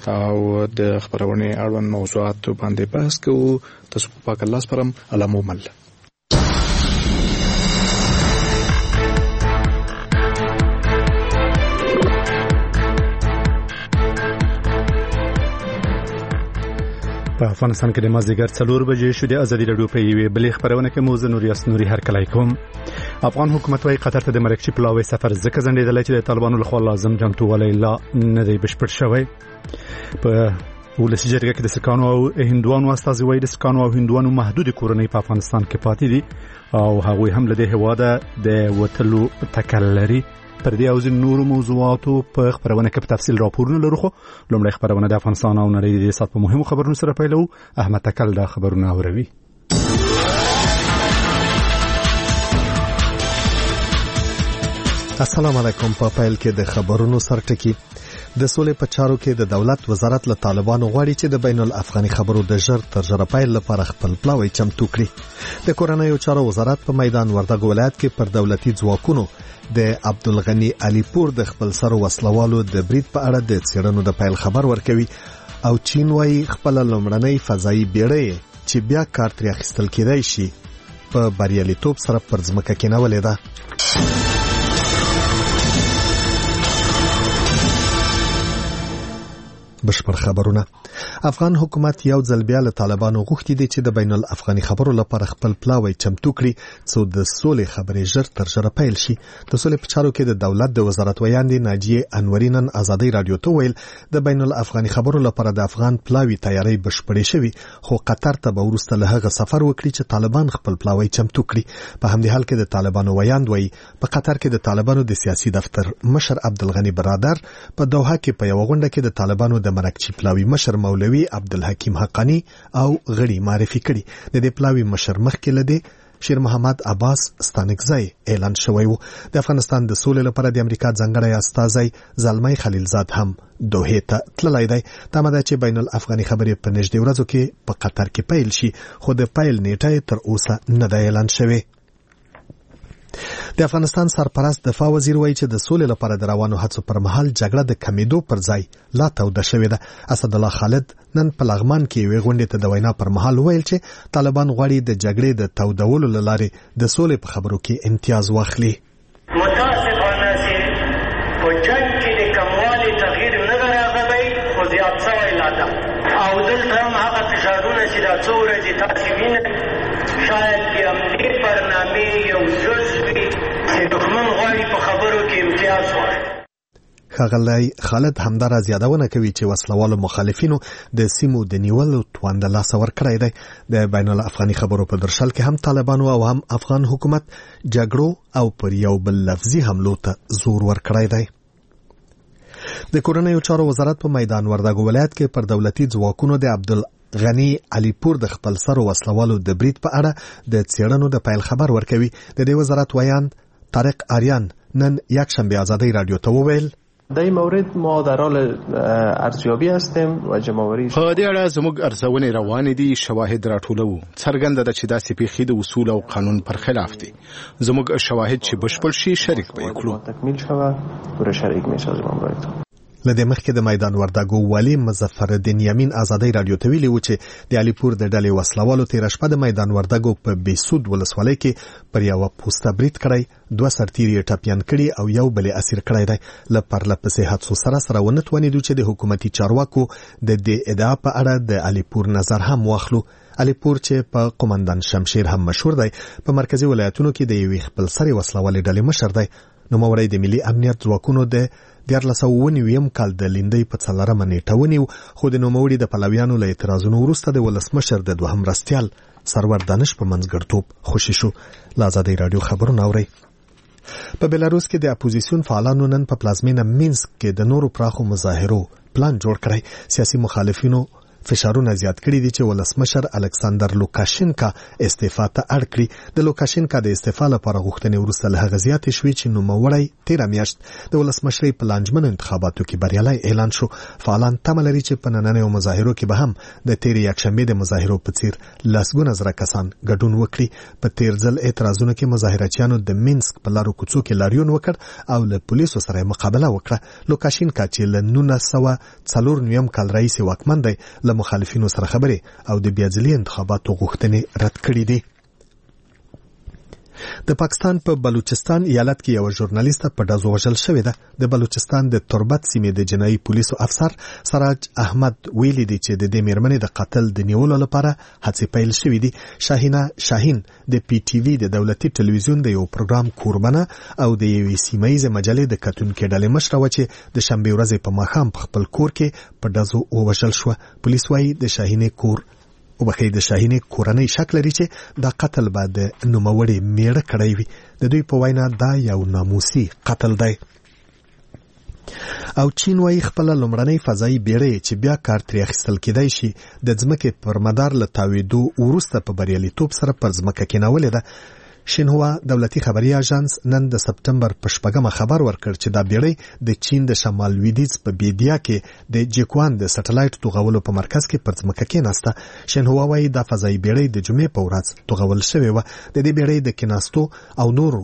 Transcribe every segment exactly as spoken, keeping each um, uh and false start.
او د خبرونه اړوند موضوعات باندې بحث کوو. تاسو په پاک الله سپارم. علامومل په افغانستان کې د مازدیګر څلور بجې شو. د ازادي راډیو په یوې بلې خبرونه کې موزه نور یاسنوري هرکلی کوم. افغان حکومت وايي قطر ته د مرکزي پلاوي سفر ځکه ځنډېدلی چې د طالبانو لخوا لازم چمتووالی لا نه دی بشپړ شوی. په ولسي جرګه کې د سکانو او هندوانو استازي وايي د سکانو او هندوانو محدود کورنۍ په افغانستان کې پاتې دي او هغوی هم له دې هواده د وتلو تکل لري. پر دې او ځینو نورو موضوعاتو په خبرونه کې په تفصیل راپورونه لرو. خو لومړی خبرونه د افغانستان او نړۍ د سات په مهمو خبرونو سره پیلو. احمد تکل دا خبرونه اوروي. السلام علیکم. په پیل کې د خبرونو سرټکی. د سولې په چارو کې د دولت وزارت له طالبانو غواړي چې د بین الافغاني خبرو د ژر تر ژره پیل لپاره خپل پلاوی چمتو کړي. د کورنیو چارو وزارت په میدان وردګ ولایت کې پر دولتي ځواکونو د عبدالغنی علی پور د خپل سر وسلوالو د برید په اړه د څېړنو د پیل خبر ورکوي او چین وايي خپل لومړنۍ فضایي بیړۍ چې بیا کار ترې اخیستل کېدای شي په بریالیتوب سره پر ځمکه کېنولې ده. بشپړ خبرونه. افغان حکومت یو ځل بیا له طالبانو غوښتي دي چې د بین الافغاني خبرو لپاره خپل پلاوی چمتو کړي څو د سولې خبرې ژر تر ژره پیل شي. د سولې په چارو کې د دولت د وزارت ویاندې ناجیه انوري نن ازادي رادیو ته ویل د بین الافغاني خبرو لپاره د افغان پلاوی تیاری بشپړې شوی خو قطر ته به وروسته له هغه سفر وکړي چې طالبان خپل پلاوی چمتو کړي. په همدې حال کې د طالبانو ویاند وایي په قطر کې د طالبانو د سیاسي دفتر مشر عبدالغنی برادر په دوحه کې په یو غونډه کې د طالبانو د مرکزي پلاوی مشر مولوی عبدالحکیم حقانی او غړي معرفي کړي. د دې پلاوی مشر مخکې لدی شیر محمد عباس ستانکزی اعلان شوی و. د افغانستان د سولې لپاره د امریکا ځانګړی استازی زلمی خلیلزاد هم دوحه ته تللی دی. تمه ده چې بین الافغاني خبرې په نږدې ورځو کې په قطر کې پیل شي خو د پیل نیټه تر اوسه نه ده اعلان شوی. د افغانستان سرپرست دفاع وزیر وایي چې د سولې لپاره د روانو هڅو پر مهال جګړه د کمیدو پر ځای لا توده شوې ده. اسد الله خالد نن په لغمان کې یوې غونډې ته د وینا پر مهال ویل چې طالبان غواړي د جګړې د تودولو له لارې د سولې په خبرو کې امتیاز واخلي. متاسفانه چې په جنګ کې د کموالي تغییر نه راغلی خو زیات شوی لا ده او دلته هم هغه فشارونه چې دا څو ورځې تاسې وینئ شاید د همدې برنامې یو جز وي چې دښمن غواړي په خبرو کې امتیاز واخلي. ښاغلی خالد همداراز یادونه کوي چې وسلوالو مخالفینو د سیمو د نیولو توان د لاسه ورکړی دی. د بین الافغاني خبرو په درشل کې هم طالبانو او هم افغان حکومت جګړو او پر یو بل لفظي حملو ته زور ورکړی دی. د کورنیو چارو وزارت په میدان وردګ ولایت کې پر دولتي ځواکونو د عبدالغنی علی پور د خپل سر وسلوالو د برید په اړه د څېړنو د پیل خبر ورکوي. د دې وزارت ویاند طارق آریان نن یکشنبه ازادي رادیو ته وویل در این مورد ما در حال ارزیابی هستیم و جمعآوری په دې اړه زموږ ارزونې روانې دي. شواهد راټولوو. څرګنده ده چې داسې پیښې د اصول او قانون پر خلاف دي. زموږ شواهد چې بشپړ شي شریک به کړو. تکمیل شوه پوره شریک می‌سازیم برایتون. لدې مخکې د میدان وردګو والی مظفر الدین یمین ازادي رادیو ته ویلي و چې د علیپور د ډلې وسلوالو تیر شپه د میدان وردګو په بیسود ولسوالۍ کې پر یو پوسټه برید کړی، دوه سرتیري ټاپیان کړي او یو بل اسیر کړی دی. ل پرله پسې حادثو سره سره ونه توانیدو چې د حکومتي چارواکو د دې ادعا په اړه د علیپور نظر هم واخلو. علیپور چې په قومندان شمشیر هم مشهور دی، په مرکزی ولایتونو کې د یوې خپلسرې وسلوالې ډلې مشر دی. نوموړی د ملي امنیت ځواکونو د دیارلس سوه اووه نوي کال د لیندۍ په څلورمه نیټه ونیو، خو د نوموړي د پلویانو له اعتراضونو وروسته د ولسمشر د دوهم مرستیال سرور دانش په منځګړیتوب خوشي شو. له ازادۍ راډیو خبرونه اورئ. په بلاروس کې د اپوزیسیون فعالانو نن په پلازمینه مینسک کې د نورو پراخو مظاهرو پلان جوړ کړی. سیاسي مخالفینو فشارونه زیات کړي دي چې ولسمشر الکساندر لوکاشینکا استعفا ته اړ کړي. د لوکاشینکا د استعفا لپاره غوښتنې وروسته له هغه زیاتې شوې چې نوموړی تیره میاشت د ولسمشرۍ په لانجمنو انتخاباتو کې بریالی اعلان شو. فعالان تمه لري چې په نننیو مظاهرو کې به هم د تیرې یکشنبې د مظاهرو په څیر لسګونه زره کسان ګډون وکړي. په تیر ځل اعتراضونو کې مظاهرچیانو د مینسک په لارو کوڅو کې لاریون وکړ او له پولیسو سره مقابله وکړه. لوکاشینکا چې له نولس سوه څلور نویم کال راهیسې واکمن دی له مخالفینو سره خبرې او د بیا ځلي انتخاباتو غوښتنې رد کړې دي. د پاکستان په بلوچستان ایالت کې یو ژورنالیست په ډزو وژل شوې ده. د بلوچستان د تربت سیمې د جنایي پولیسو افسر سراج احمد ویلي دی چې د دې میرمنې د قتل د نیولو لپاره هڅې پیل شوې دي. شاهینه شاهین د پی ټی وی د دولتي ټلویزیون د یو پروګرام کوربنه او د یوې سیمایي مجلې د کتونکو ډلې مشره و چې د شنبه ورځې په ماښام په خپل کور کې په ډزو وژل شو. پولیس وايي د شاهینې کور او بخې د شاهینې کورنۍ شک لري چې دا قتل به د نوموړې میړه کړی وي. د دوی په وینا دا یو ناموسي قتل دی. او چین وايي خپل لومړنۍ فضایي بیړۍ چې بیا کار ترې اخیستل کېدای شي د ځمکې پر مدار له تاویدو وروسته په بریالیتوب سره پر ځمکه کېنولې ده. شینهوا دولتي خبري اژانس نن د سپتمبر په شپږمه خبر ورکړ چې دا بیړۍ د چین د شمال لویدیځ په بیدیا کې د جیکوان د سټلایټ توغولو په مرکز کې پر ځمکه کېناسته. شینهوا وايي دا فضایي بیړۍ د جمعې په ورځ توغول شوې وه. د دې بیړۍ د کېناستو او نورو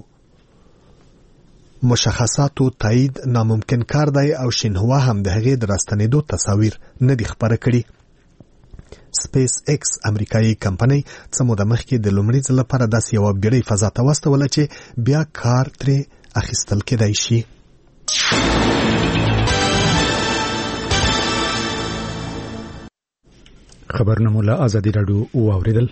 مشخصاتو تایید ناممکن کار دی او شینهوا هم د هغې د راستنېدو تصاویر نه دي خپاره کړي. سپیس ایکس امریکایي کمپنۍ څه موده مخکې د لومړي ځل لپاره داسې یوه بیړۍ فضا ته واستوله چې بیا کار ترې اخیستل کېدای شي. خبرونه مو له ازادي راډیو واوریدل.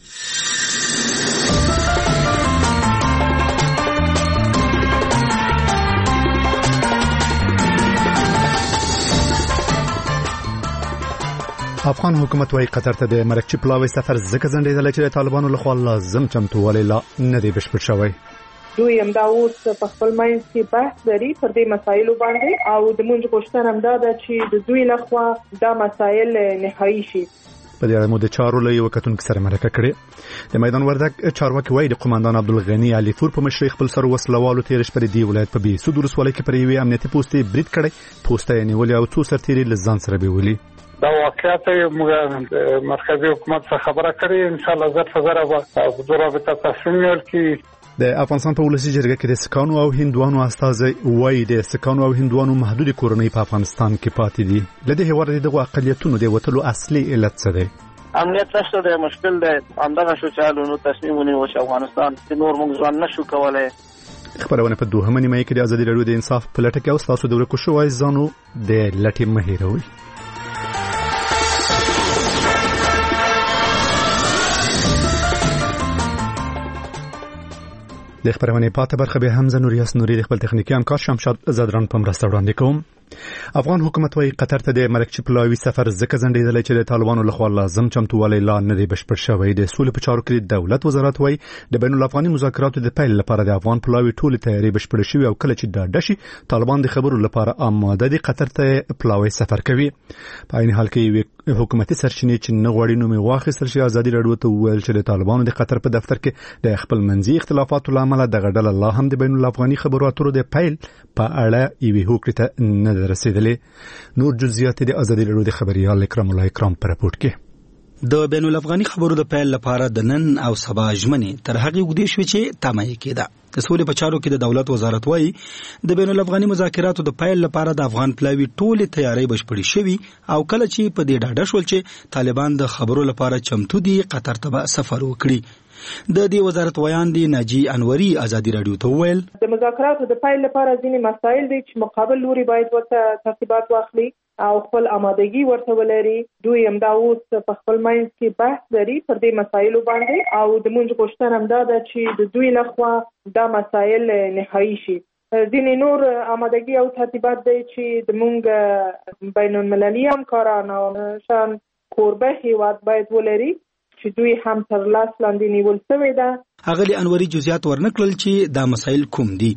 افغان حکومت وايي قطر ته د مرکچي پلاوي سفر ځکه ځنډېدلی چې د طالبانو لخوا لازم چمتووالی لا نه دی بشپړ شوی. دوی همدا اوس په خپل منځ کې بحث لري پر دې مسایلو باندې او د مونږ غوښتنه هم دا ده چې د دوی لخوا دا مسایل نهایي شي. په دې اړه مو د چارو له یو کتونکو سره مرکه کړې. د میدان وردګ چارواکي وايي د قومندان عبدالغني علي پور په مشرۍ خپل سر وسلوالو تیر شپه دی ولایت په بي سود ولسوالۍ کې پر یوې امنیتي پوستې برید کړی. پوسټه یې نیولې او څو سرتیري له ځان سره بیولي. دا واقعیت موږ مرکزی حکومت څخه خبره کړې ان شاء الله زر فزر به د رابطه تصمیم نیول کی. د افغانستان په ولسی جرګه کې د سکانو او هندوانو استازي وایي د سکانو او هندوانو محدود کورنۍ په افغانستان کې پاتې دي. لدې هوار دغه اقلیتونو د وټلو اصلي علت څه دی؟ امنیت نشته د مشکل دی. همدغه شو چې نو تصمیم ونیو چې افغانستان د نور موږ ځان نشو کولای. خبرونه په دوهمه نیمه کې د ازادي راډیو د انصاف په لټه کې او تاسو د ورکو شوای ځانو د لټې مهیروي. د خبرونه پاتې برخه به حمزه نوریاس نوري د خپل تخنیکی همکار شمشاد زدران په مرسته وړاندې کوم. افغان حکومت وايي قطر ته د مرکچي پلاوي سفر ځکه ځنډېدلی چې د طالبانو لخوا لازم چمتووالی لا نه دی بشپړ شوی. د سولې په چارو کې د دولت وزارت وايي د بین الافغاني مذاکراتو د پیل لپاره د افغان پلاوي ټولې تیاری بشپړ شوی او کله چې ډاډه شي طالبان د خبرو لپاره آماده دي قطر ته پلاوي سفر کوي. په عین حال کې حکومتي سرچینې چې نه غواړي نو می واخیستل شي. ازادي راډیو ته وویل چې د طالبانو د قطر په دفتر کې د خپل منځي اختلافاتو لامل دغه ډله الله هم د بین الافغاني خبرو اترو د پیل په اړه یوه هوکړه ته نه رسیدلې. نور جزئیات د ازادي راډیو د خبريال اکرام الله اکرام پر راپورټ کې. د بین الافغاني خبرو د پیل لپاره د نن او سبا ژمنې تر هغه وګړي شو چې تمه یې کېده. د سولې په چارو کې د دولت وزارت وايي د بین الافغاني مذاکراتو د پیل لپاره د افغان پلاوي ټولې تیاری بشپړې شوي او کله چې په دې ډاډه شول چې طالبان د خبرو لپاره چمتو دي قطر ته سفر وکړي. د دې وزارت ویان دی ناجی انوري ازادي راډیو ته ویل د مذاکراتو د پیل لپاره ځینې مسایل دي چې مقابل لوري باید ورته ترتیبات واخلي او خپل آمادګي ورته ولري. دوی هم دا اوس په خپل منځ کې بحث لري پر دې مسایلو باندې او د مونږ غوښتنه هم دا ده چې د دوی لخوا دا مسایل نهایي شي. ځینې نور آمادګي او ترتیبات دی چې د مونږ بین المللي همکاران او شان کوربه هیواد باید ولري چې دوی هم تر لاس لاندې نیول شوی ده. اغلی انوري جزئیات ورنکړل چې دا مسایل کوم دي.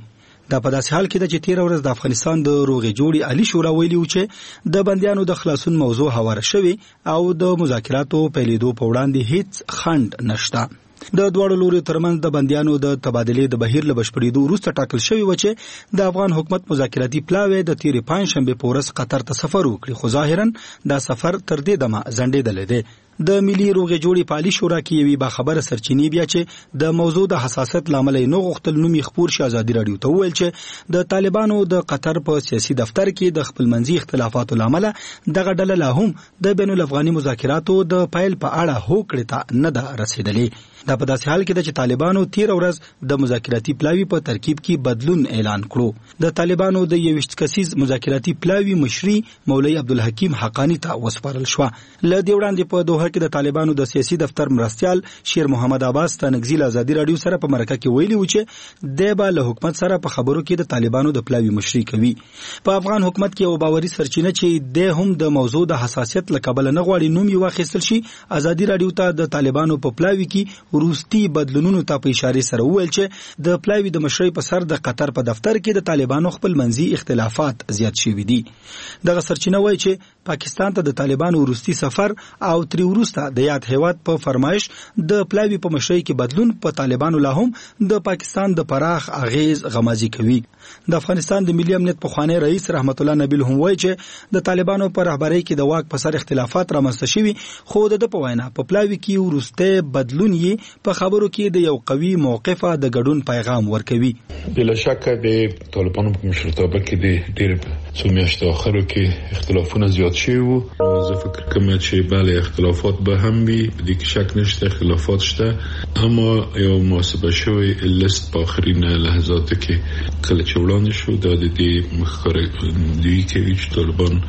دا په داسې حال کې د چې تیر ورځ د افغانستان د روغې جوړې عالی شورا ویلي و چې د بندیانو د خلاصون موضوع هواره شوې او د مذاکراتو پیلېدو په وړاندې هیڅ خنډ نشته. د دواړو لوري ترمنځ د بندیانو د تبادلې د بهیر له بشپړېدو وروسته ټاکل شوی و چې د افغان حکومت مذاکراتي پلاوی د تیرې پنجشنبې په ورځ قطر ته سفر وکړي، خو ظاهرا دا سفر تر دې دمه ځنډېدلی دی. د ملي روغې جوړې په عالي شورا کې یوې باخبره سرچینې بیا چې د موضوع د حساسیت له امله یې نه غوښتل نوم یې خپور شي ازادي راډیو ته وویل چې د طالبانو د قطر په سیاسي دفتر کې د خپلمنځي اختلافاتو له امله دغه ډله لا هم د بین الافغاني مذاکراتو د پیل په اړه هوکړې ته نه ده رسېدلې. دا په داسې حال کې ده چې طالبانو تیر ورځ د مذاکراتي پلاوي په ترکیب کې بدلون اعلان کړو. د طالبانو د یوویشت کسیز مذاکراتي پلاوي مشري مولوي عبدالحکیم حقانی ته وسپارل شو. له دې وړاندې په دوحه کې د طالبانو د سیاسي دفتر مرستيال شیر محمد عباس تنګزیل ازادي راډیو سره په مرکه کې ویلي و چې د با له حکومت سره په خبرو کې د طالبانو د پلاوي مشري کوي. په افغان حکومت کې یو باوري سرچینه چې د هم د موضوع د حساسیت لکبل نه غواړي نوم یې واخیستل شي ازادي راډیو ته د طالبانو په پلاوي کې وروستي بدلونونو ته په اشاره سره وویل چې د پلاوي د مشرۍ په سر د قطر په دفتر کې د طالبانو خپل منځي اختلافات زیات شوي دي. دغه سرچینه وایي چې پاکستان ته د طالبانو وروستي سفر او تری وروسته د یاد هیواد په فرمایش د پلاوي په مشرۍ کې بدلون په طالبانو لا هم د پاکستان د پراخ اغیز غمازي کوي. د افغانستان د ملي امنیت پخوانی رئیس رحمت الله نبیل هم وایي چې د طالبانو په رهبرۍ کې د واک په سر اختلافات رامنځته شوي، خو د په وینا په پلاوي کې وروسته بدلون یې په خبرو کې د یو قوي موقفه د ګډون پیغام ورکوي. بلا شک د طالبانو په مشرتابه کې د ډېر څو میاشتو اخرو کې اختلافونه زیات شوي وو. زه فکر کوم چې بله اختلافات به هم وي، په دې کې شک نشته اختلافات شته، اما یو محاسبه شوی لیست په آخرین لحظاتو کې کله چې وړاندې شو دا د دې ښکارندویي کوي چې طالبان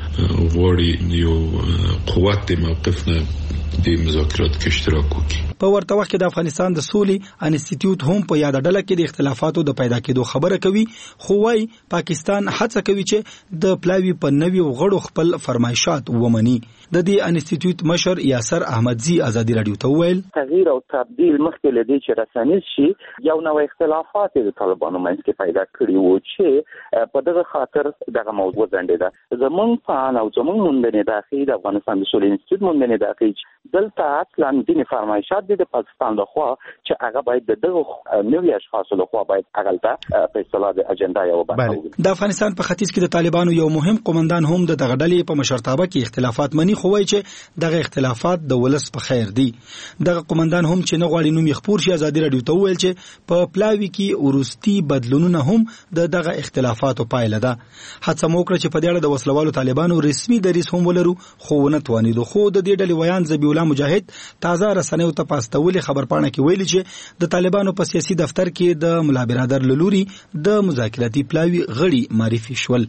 غواړي یو قوت د موقف نه د مذاکرات کې اشتراک وکړي. په ورته وخت کې د افغانستان د سولې انسټیټیوټ هم په یاد ډله کې د اختلافاتو د پیدا کېدو خبره کوي، خو وايي پاکستان هڅه کوي چې د پلاوي په نوي غړو خپل فرمایشات ومني. د دې انسټیټیوټ مشر یاسر احمدزي ازادي راډیو ته وویل تغییر او تبديل مخکې له دې چې رسنیز شي یو نوې اختلافات د طالبانو منځ کې پیدا کړي وو چې په دغه خاطر دغه موضوع ځنډېده. زمونږ په او زمونږ مونږ د اخی د افغانستان د سولې انسټیټیوټ مونږ د اخی دلته اصلا دیني فرمایشات د پاکستان لخوا چې هغه باید د دغه نوي اشخاص لخوا باید هغه فیصله د اجنډا یو برخه. د افغانستان په ختیځ کې د طالبانو یو مهم قومندان هم د دغه ډلې په مشرتابه کې اختلافات مني، خو وايي چې دغه اختلافات د ولس په خیر دي. دغه قومندان هم چې نه غواړي نوم یې خپور شي ازادي راډیو ته وویل چې په پلاوي کې ورستي بدلونونه هم د دغه اختلافاتو پایله ده. هڅه مو وکړه چې په دې اړه د وسلوالو طالبانو رسمي دریځ هم ولرو، خو ونه توانیدو. خو د دې ډلې ویان ذبیح الله مجاهد تازه رسنیو ته پاستولې خبرپاڼه کې ویلي چې د طالبانو په سیاسي دفتر کې د ملا برادر لوري د مذاکراتي پلاوي غړي معرفي شول.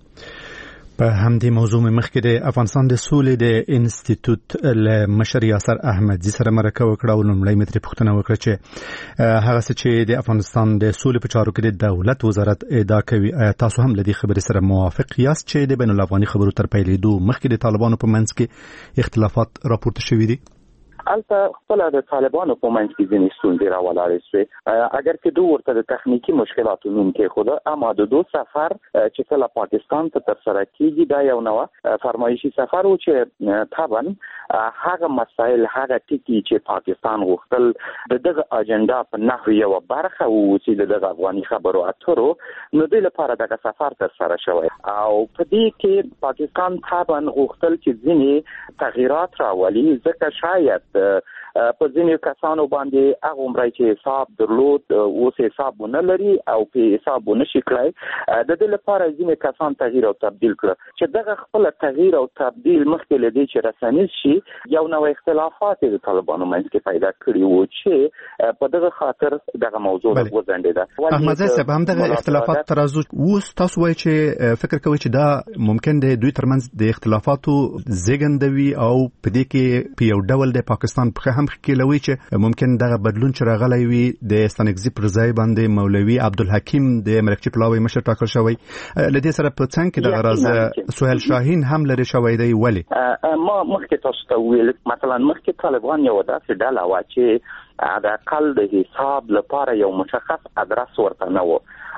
په همدې موضوع مخکې د افغانستان د سولې د انسټیټیوټ له مشر یاسر احمدزي سره مرکه وکړه او لومړی متر پوښتنه وکړه چې هغه څه چې د افغانستان د سولې په چارو کې د دولت وزارت ادعا کوي، آیا تاسو هم له دې خبرې سره موافق یاست چې د بین الافغاني خبرو تر پیلېدو مخکې د طالبانو په منځ کې اختلافات راپورته شوي دي؟ البته خپل د طالبانو په منځ کې ځینې ستونزې راولاړې شوې، اگر چې دوی ورته د تخنیکی مشکلاتو نوم کېښوده، اما د دوی سفر چې کله پاکستان ته ترسره کېږي دا یو نوه فرمایشي سفر و چې طبعا هغه مسایل هغه ټکي چې پاکستان غوښتل د دغه اجنډا په نحو یوه برخه واوسي د دغه افغاني خبرو اترو، نو دوی لپاره دغه سفر ترسره شوی او په دې کې پاکستان طبعا غوښتل چې ځینې تغییرات راولي، ځکه شاید په ځینې کسانو باندې هغه عمرای چې حساب درلود اوس حساب ونه لري او په حساب ونه شي کړی. د دې لپاره ځینې کسان تغییر او تبدیل کړه چې دغه خپل تغییر او تبدیل مخکې له دې چې رسنیز شي یو نوې اختلافات د طالبانو منځ کې پیدا کړي وو چې په دغه خاطر دغه موضوع وځنډېده. احمد صاحب هم دغه اختلافات ترازو اوس تاسو وایي چې فکر کوئ چې دا ممکن دی دوی ترمنځ د اختلافاتو زیږندوي او په دې کې په یو ډول د پاکستان په هم خلوي چې ممکن دغه بدلون چې راغلی وي د ستانکزي پر ځای باندې مولوي عبدالحکیم د مرکچی پلاوی مشر ټاکل شوی. لدې سره په څنګ کې دغه راز سهیل شاهین هم لري شوی دی. ولی ما مخکې تاسو ته ویل مثلا مخکې طالبان یو داسې ډله وه چې د اقل د حساب لپاره یو مشخص ادرس ورته نه و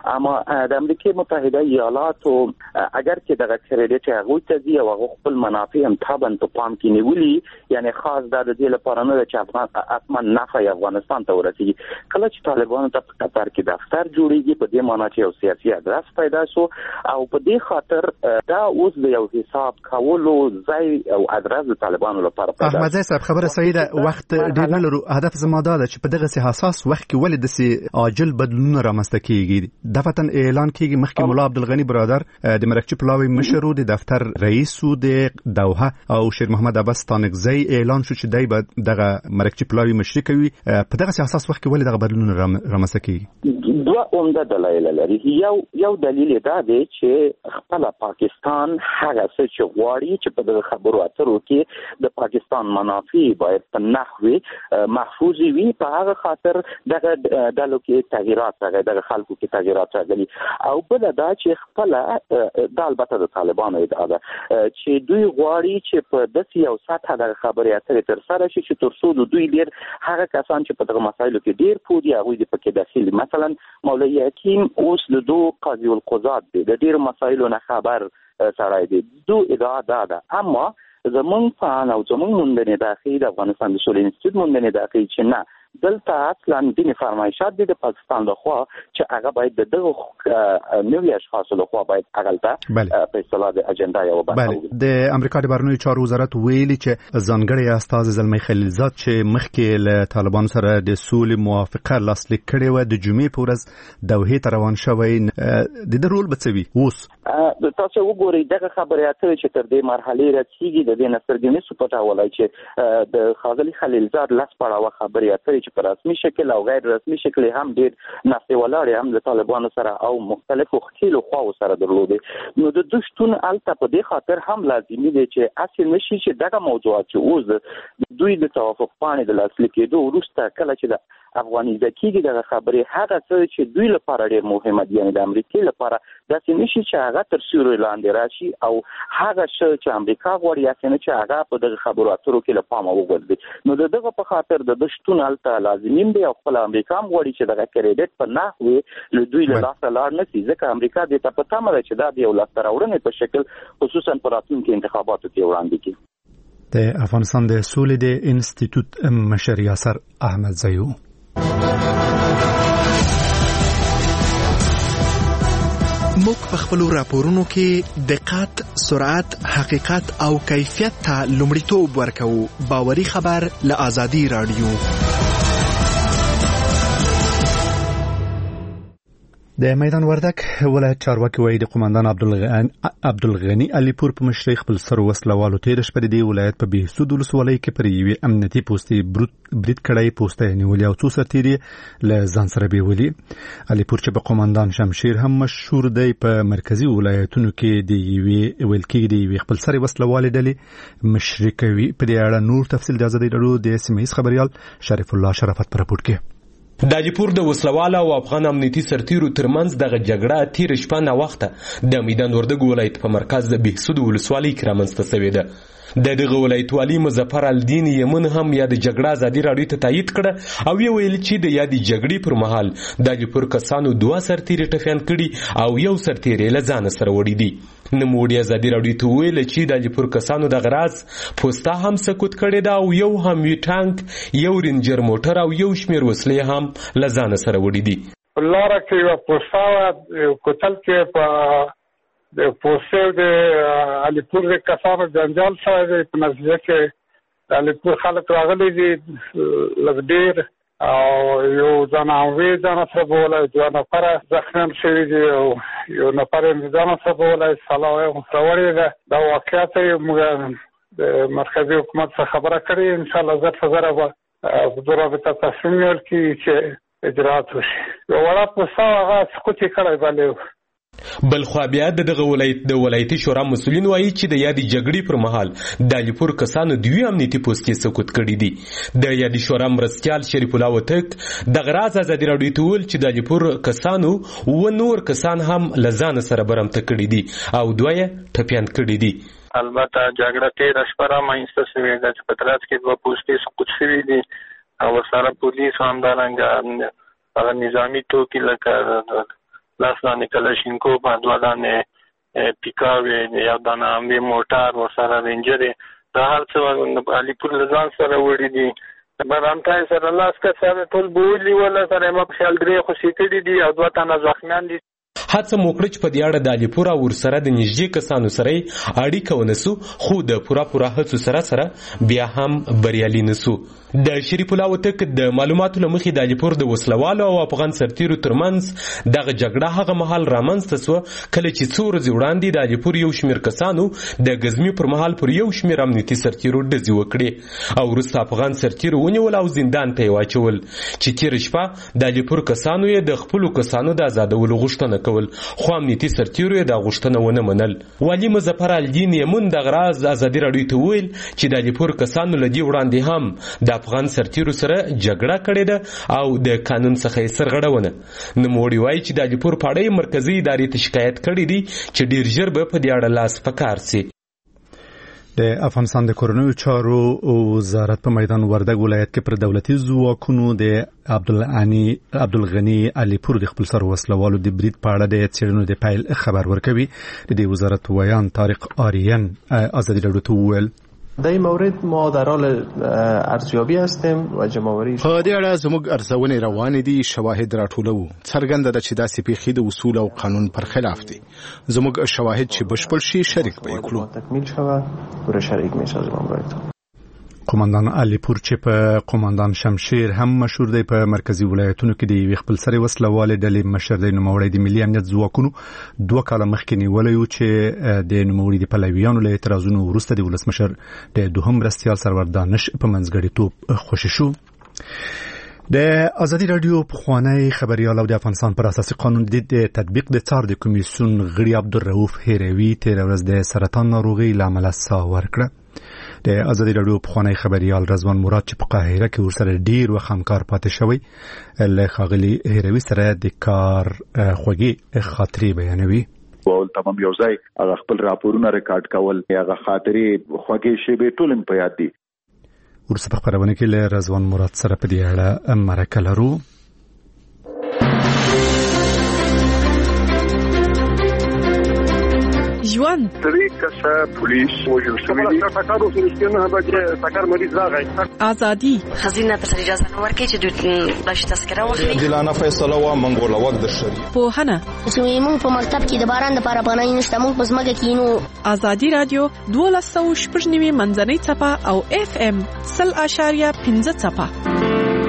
اما د امریکای متحده ایالاتو اگر چې دغه کریډټ هغه ته دی او هغه خپل منافع هم طبعا په پام کې نیولي یعنی خاص د دې لپاره نه چې افغان اتمن نفع افغانستان ته ورسیږي کله چې طالبانو ته په قطر کې دفتر جوړیږي په دې معنی چې یو سیاسي ادرس پیدا شو او په دې خاطر دا اوس د یو حساب کولو ځای او ادرس د طالبانو لپاره پیدا احمد زئی صاحب خبره صحیح ده وخت ډیر نه لرو هدف زما دا ده چې په دغه حساس وخت کې ولې د سي عاجل بدلون رامنځته کیږي د وطن اعلان کیږي مخکې مولا عبدالغنی برادر د مرکچی پلاوی مشر د دفتر رئیس او د دوحه او شیر محمد عباس تانکزی اعلان شو چې دای به دغه مرکچی پلاوی مشري کوي په دغه حساس وخت کې ولې دغه بدلون رامنځته کیږي دوه عمده دلایل لري یو یو دلیل دا دی چې خپل پاکستان هغه څه چې غواړي چې په دغه خبرو اترو کې د پاکستان منافع باید په نحوی محفوظ وي په هغه خاطر دغه د لوکي تغیرات راغلي دغه خلکو کې تغیرات راغلي او بل دا چې خپل د البته د طالبانو ادعا ده چې دوی غواړي چې په داسې یو سطح د خبرې اترې تر سره شي چې تر څو دوی ډیر هغه کسان چې په دغه مسایلو کې ډیر پوهیږي هغه د پکې داخلي مثلا مولوی حکیم اوس له دوه قاضي القضات دی د ډیر مسایلو نه خبر سره دی دوه ادعا ده اما زمونږ په او زمونږ مونږ نه داخلي د افغانستان د سولې انسټیټیوټ مونږ نه داخلي چې نه دلته اصلا د فرمایشات د پاکستان لخوا چې هغه باید د دغه نوي اشخاص لخوا باید اغلطه په اصطلاح د اجنډا یو بل د امریکا د بهرنیو چارو وزارت ویلي چې ځانګړي استاد زلمی خلیلزاد چې مخکې له طالبان سره د سولې موافقه لاسلیک کړې و د جمعې په ورځ دوحې ته روان شوی د دې رول بڅوي اوس تاسو وګورئ دغه خبرې اترې چې تر دې مرحله رسیدي د دې نسترګنې سپټاولای چې د خاغلی خلیلزاد لاس پړاوه خبرې اترې چې په رسمي شکل او غیر رسمي شکل هم ډیر ناسې ولاړ هم د طالبانو سره او مختلفو ختیلو خواو سره درلودي نو د دشتون الته په دې خاطر هم لازمي دی چې اصل نشي چې دغه موضوعات چې اوس دوی د توافق پاڼې د لاسلیک کېدو وروسته کله چې د افغانیزه کېږي دغه خبرې هغه څه چې دوی لپاره ډیر مهمه دي یعنی د امریکای لپاره داسې نشي چې هغه تر سیوري لاندې راشي او هغه څه چې امریکا غواړي یا څنګه چې هغه په دغه خبرو اترو کې له پامه وغورځي نو دغه په خاطر د دشتون الته لازمي دی او خپل امریکا هم غواړي چې دغه کریډټ په نحوی له دوی له لاسه لاړ نه شي ځکه امریکا د ته پته مده چې دا د یو لاسته راوړنې په شکل خصوصا په راتلونکي انتخاباتو کې وړاندې کړي د افغانستان د سولې د انسټیټیوټ مشر یاسر احمد زیو موږ په خپل راپورونو کې دقت، سرعت، حقیقت او کیفیت ته لومړیتوب ورکوو. باوري خبر له آزادي رادیو. د میدان وردک ولایت چارواکي وایي د قومندان عبدالغنی عبدالغنی علي پور په مشرۍ خپل سر وسلوالو تیر شپه د ولایت په بهسود ولسوالۍ کې پر یوې امنیتي پوستې برید کړی پوسټه نیولې او څو سرتیري له ځان سره بیولي. علي پور چې په قومندان شمشیر هم مشهور دی په مرکزی ولایتونو کې د یوې ویل کېږي د یوې خپل سر وسلوالې ډلې مشري کوي. په دې اړه نور تفصیل د ازادي رادیو د سیمه خبريال شریف الله شرافت پر راپور کې. د علیپور د وسلواله او افغان امنیتي سرتیرو ترمنځ دغه جګړه تیر شپه نه وخته د میدان وردګ ولایت په مرکز د بهسود ولسوالۍ کې رامنځته شوې ده. د دغه ولایت والي مظفر الدین یمن هم یا د جګړه ازادي راډیو ته تایید کړه او یې ویل چې د یادې جګړې پر مهال د علیپور کسانو دوه سرتیري ټپیان کړي او یو سرتیري له ځان سره وړي دي. نموړي ازادي راډیو ته ویل چې د علیپور کسانو د غراز پوسټه هم سکوت کړي دا او یو هم وی ټانک یو رینجر موټر او یو شمیر وسلې هم له ځان سره وړي دي. لاره کې یو پوسټه کوتل کې په د پوسټه د علیپور د کسانو جنجال سره په نتیجه کې علیپور خلک راغلي دي لږ او یو ځاناوي ځان سره بوله ځان نفر ځخم شوی دی او یو نفر ځان سره بوله سلام مستوري ده دا واقعیت موږ د مرکزی حکومت څخه خبره کړې ان شاء الله زر فزره به د رابطه تصمیم نیول کی چې اجرات وشي. یو وړه پوسټه هغه سکوت کړی باندې بل خو بیا دغه ولایت د ولایتي شورا مسولین وایي چې د یادې جګړې پر مهال د علیپور کسانو دوی امنیتي پوستې سقوط کړي دي. د یادې شورا مرستیال شریف الله وتک د غراز ازادي راډیو ته ویل چې د علیپور کسانو و نور کسان هم لزان سره برمته کړي دي او دوی ټپیان کړي دي. البته جګړه تیر شپه را مینسته شوې ده چې په ترڅ کې دوه پوستې سقوط شوې دي او سره پولیس هم دارنګه هغه نظامی توکي لکه لاس دانې کلاشینکوف دوه دانې پیکاوې یو دانه اموي موټر ورسره رینجرې دا هر څه علیپور له ځان سره وړي دي برامتای سره لاس که سره ټول بولي ولا سره ما په خیال درې خو سیټړي دي او دوه تنه زخمیان دي. هڅه مو کړې چې په دې اړه د علیپور او ورسره د نږدې کسانو سره اړیکه ونسو خو د پوره پوره هڅو سره سره بیا هم بریالي نسو. د شریف الله وتک د معلوماتو له مخې د علیپور د وسلوالو او افغان سرتیرو ترمنځ دغه جګړه هغه مهال رامنځته سوه کله چې څو ورځې وړاندې د علیپور یو شمېر کسانو د غزني پر مهال پر یو شمېر امنیتي سرتیرو ډزې وکړې او وروسته افغان سرتیرو ونیول او زندان ته یې واچول چې تېره شپه د علیپور کسانو یې د خپلو کسانو د ازادولو غوښتنه کول خو امنیتي سرتیرو یې دا غوښتنه ونه منل. والي مظفر الدین یمن دغه راز ازادي راډیو ته وویل چې د علیپور کسانو له دې وړاندې هم د افغان سرتیرو سره جګړه کړې ده او د قانون څخه یې سرغړونه. نوموړي وایي چې د علیپور په اړه مرکزي ادارې ته شکایت کړی دی چې ډیر ژر به په دې اړه لاس په کار سي. د افغانستان د کورنیو چارو وزارت په میدان وردګ ولایت کې پر دولتي ځواکونو د عبدالغنی عبدالغنی علیپور د خپل سر وسلوالو د برید په اړه د څېړنو د پیل خبر ورکوي. د دې وزارت ویان طارق آریان ازادي راډیو ته وویل در این مورد ما در حال ارزیابی هستیم و جمعآوری په دې اړه زموږ ارزونې روانې دي شواهد راټولو څرګنده ده چې داسې پیښې د اصول او قانون پر خلاف دي. زموږ شواهد چې بشپړ شي شریک به کړو. تکمیل شوه پوره شریک می‌سازیم برایتون. قوماندان علیپور چې په قوماندان شمشیر هم مشهور دی په مرکزی ولایتونو کې د خپل سره وسلواله ډلې مشر دی نوموړی د ملي امنیت ځواکونو دوه کاله مخکې نیولې و چې د نوموړي د پلویانو له اعتراضونو وروسته د ولسمشر د دوهم مرستیال سرور دانش په منځګړیتوب خوشی شو. د ازادي راډیو پخوانی خبريال او د افغانستان پر اساسي قانون د تطبیق د څار د کمیسیون غړي عبدالرؤف هیروي تیر ورځ د سرطان ناروغي لامل ساه ورکړه. د ازادي راډیو پخوانی خبريال رضوان مراد چې په قاهره کې ورسره ډیر وخت همکار پاتې شوی له ښاغلي هیروي سره د کار خوږی خاطرې بیانوي. ول تمام یو ځای هغه خپل راپورونه ریکارډ کول هغه خاطرې خوږی شی به ټول په یاد دي. ورسره په خبرونه کې له رضوان مراد سره په دې اړه مرکه لرو. ژوند درې کسه پولیس وژل شوي دي. ټاکر اوسه نشته به ټاکر مریض راغی. ازادي خزینه ته اجازه نه ورکړي چې دوی بلش تذکره واخلي. دلانه فیصله وا منګول وخت د شری. په هنه زموږ په مکتب کې د باران لپاره پناه نشته موږ په سمګه کې نو. ازادي رادیو دوه سوه شپږ نوي منځنۍ صفه او اف ام سل اشاریه پنځه صفه.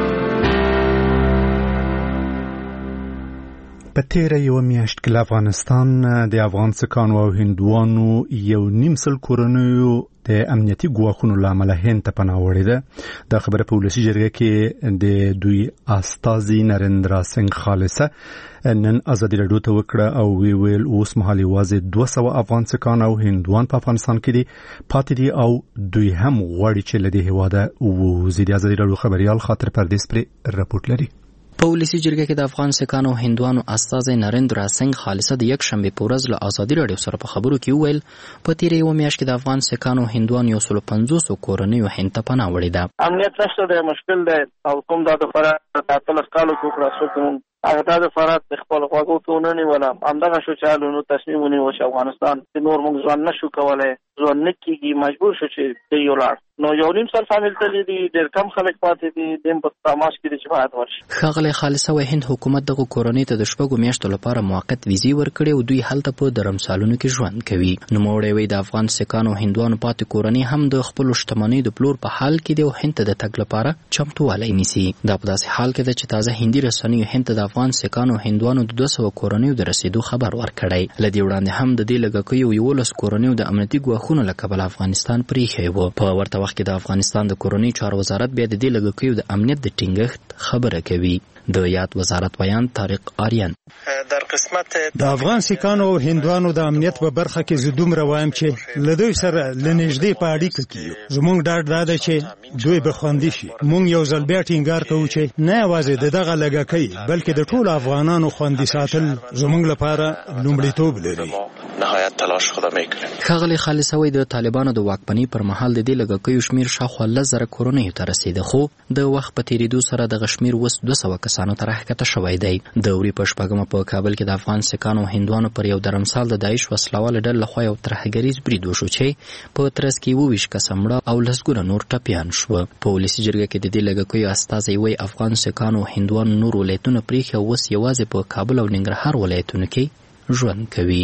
په تیره یو میاشت کې افغانستان د افغان سکانو او هندوانو یو نیم سل کورنیو د امنیتي ګواښونو له امله هند ته پناه وړې ده. دا خبره په ولسي جرګه کې د دوی استازي نریندرا سنگ خالصه نن ازادي راډیو ته وکړه او وی ویل اوس مهال یوازې دوه سوه افغان سکان او هندوان په افغانستان کې دي پاتې دي او دوی هم غواړي چې له دې هېواده ووځي. د ازادي راډیو خبريال خاطر پردیس پرې رپورټ لري. په ولسي جرګه کې د افغان سکانو او هندوانو استازي نریندرا سنگ خالصه د یک شنبه په ورځ له ازادي راډیو سره په خبرو کې وویل په تیره یو میاشت کې د افغان سکانو او هندوانو یو سل پنځوس کورنیو هند ته پناه وړې ده. امنیت نشته د مشکل ده او کوم دا د فرات تاسو کالو کو پراسو کوم هغه د فرات خپل خواغو ته نه نیولا همدغه شو چې الونو تصمیم ونیو چې افغانستان د نور موږ ځوان نشو کولای ځوان نکیږي مجبور شو چې د یو لار نو یو نیم سال فامیل ته دي ډېر کم خلک پاتې دي د په تماس کې چې باید ورشي. ښاغلی خالصه وایي هند حکومت دغه کورنۍ ته د شپږو میاشتو لپاره موقت ویزې ورکړې او دوی هلته په درمسالونو کې ژوند کوي. نوموړی وایي د افغان سکانو او هندوانو پاتې کورنۍ هم د خپلو شتمنۍ د پلور په حال کې دي او هند ته د تګ لپاره چمتووالی نیسي. دا په داسې حال کې ده چې تازه هندي رسنیو هند ته د افغان سکانو او هندوانو د دوه سوه کورنیو د رسیدو خبر ورکړی. له دې وړاندې هم د دې لږکیو یولس کورنیو د امنیتي ګواښونو له کبله افغانستان پرېښی و. په ورته وخت کې د افغانستان د کورنۍ چارو وزارت بیا د دې لږکیو د امنیت د ټینګښت خبره کوي. د یاد وزارت ویان طارق آریان در قسمت د افغان سکانو او هندوانو د امنیت په برخه کې زه دومره وایم چې له دوی سره له نږدې په اړیکه کې یو. زموږ ډاډ دا ده چې دوی به خوندي شي. موږ یو ځل بیا ټینګار کوو چې نه یوازې د دغه لږکۍ بلکې د ټولو افغانانو خوندي ساتل زموږ لپاره لومړیتوب لري. نهایت تلاش خود میکنیم. ښاغلی خالصوی د طالبانو د واکمنۍ پر مهال د دې لږکیو شمیر شاوخوا لس زره کورنیو ته رسیده، خو د وخت په تیریدو سره دغه شمیر اوس دوه سوه کسانو ته راښکته شوی دی. د اوري په شپږمه په کابل کې د افغان سیکانو او هندوانو پر یو درمسال د داعش وسلواله ډلې لخوا یو ترهګریز برید وشو چې په ترڅ کې اووه ویشت کسه مړه او لسګونه نور ټپیان شوه. په ولسي جرګه کې د دې لږکیو استازی وایي افغان سیکانو او هندوانو نور ولایتونه پرېښي او اوس یوازې په کابل او ننګرهار ولایتونو کې ژوند کوي.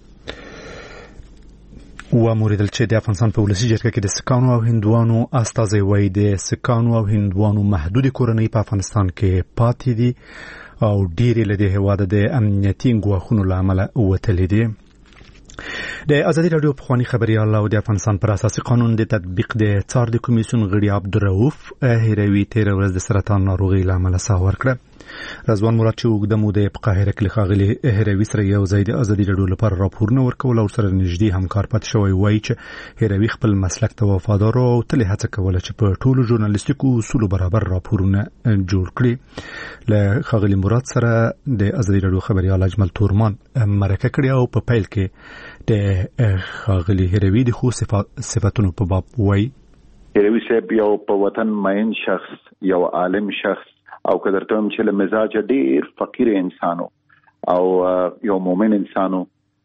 وموریدل چې د افغانستان په ولسي جرګه کې د سیکانو او هندوانو استازی وایي د سیکانو او هندوانو محدود کورنۍ په افغانستان کې پاتې دي او ډېرې له دې هېواده د امنیتي ګواښونو له امله وتلې دي. د ازادي راډیو پخوانی خبريال او د افغانستان پر اساسي قانون د تطبیق د څار د کمیسیون غړي عبدالرؤف هروي تیر ورځ د سرطان ناروغي له امله ساه ورکړه. رضوان مراد چې اوږده موده په قاهره کې ښاغلي هروي سره یو ځای د ازادي راډیو لپاره راپورونه ورکول او سره نږدې همکار پاتې شوی وایي چې هروي خپل مسلک ته وفادار او تل هڅه کوله چې په ټولو ژورنالیستیکو اصولو برابر راپورونه جوړ کړي. له ښاغلي مراد سره د ازادي راډیو خبريال اجمل تورمان مرکه کړې او په پیل کې د ښاغلي هروي د خو صفاتونو په باب وایي. هروي صاحب یو په وطن مین شخص، یو عالم شخص او قدرته هم چې له مزاج ډیر فقیر انسانو او یو مومن انسانو،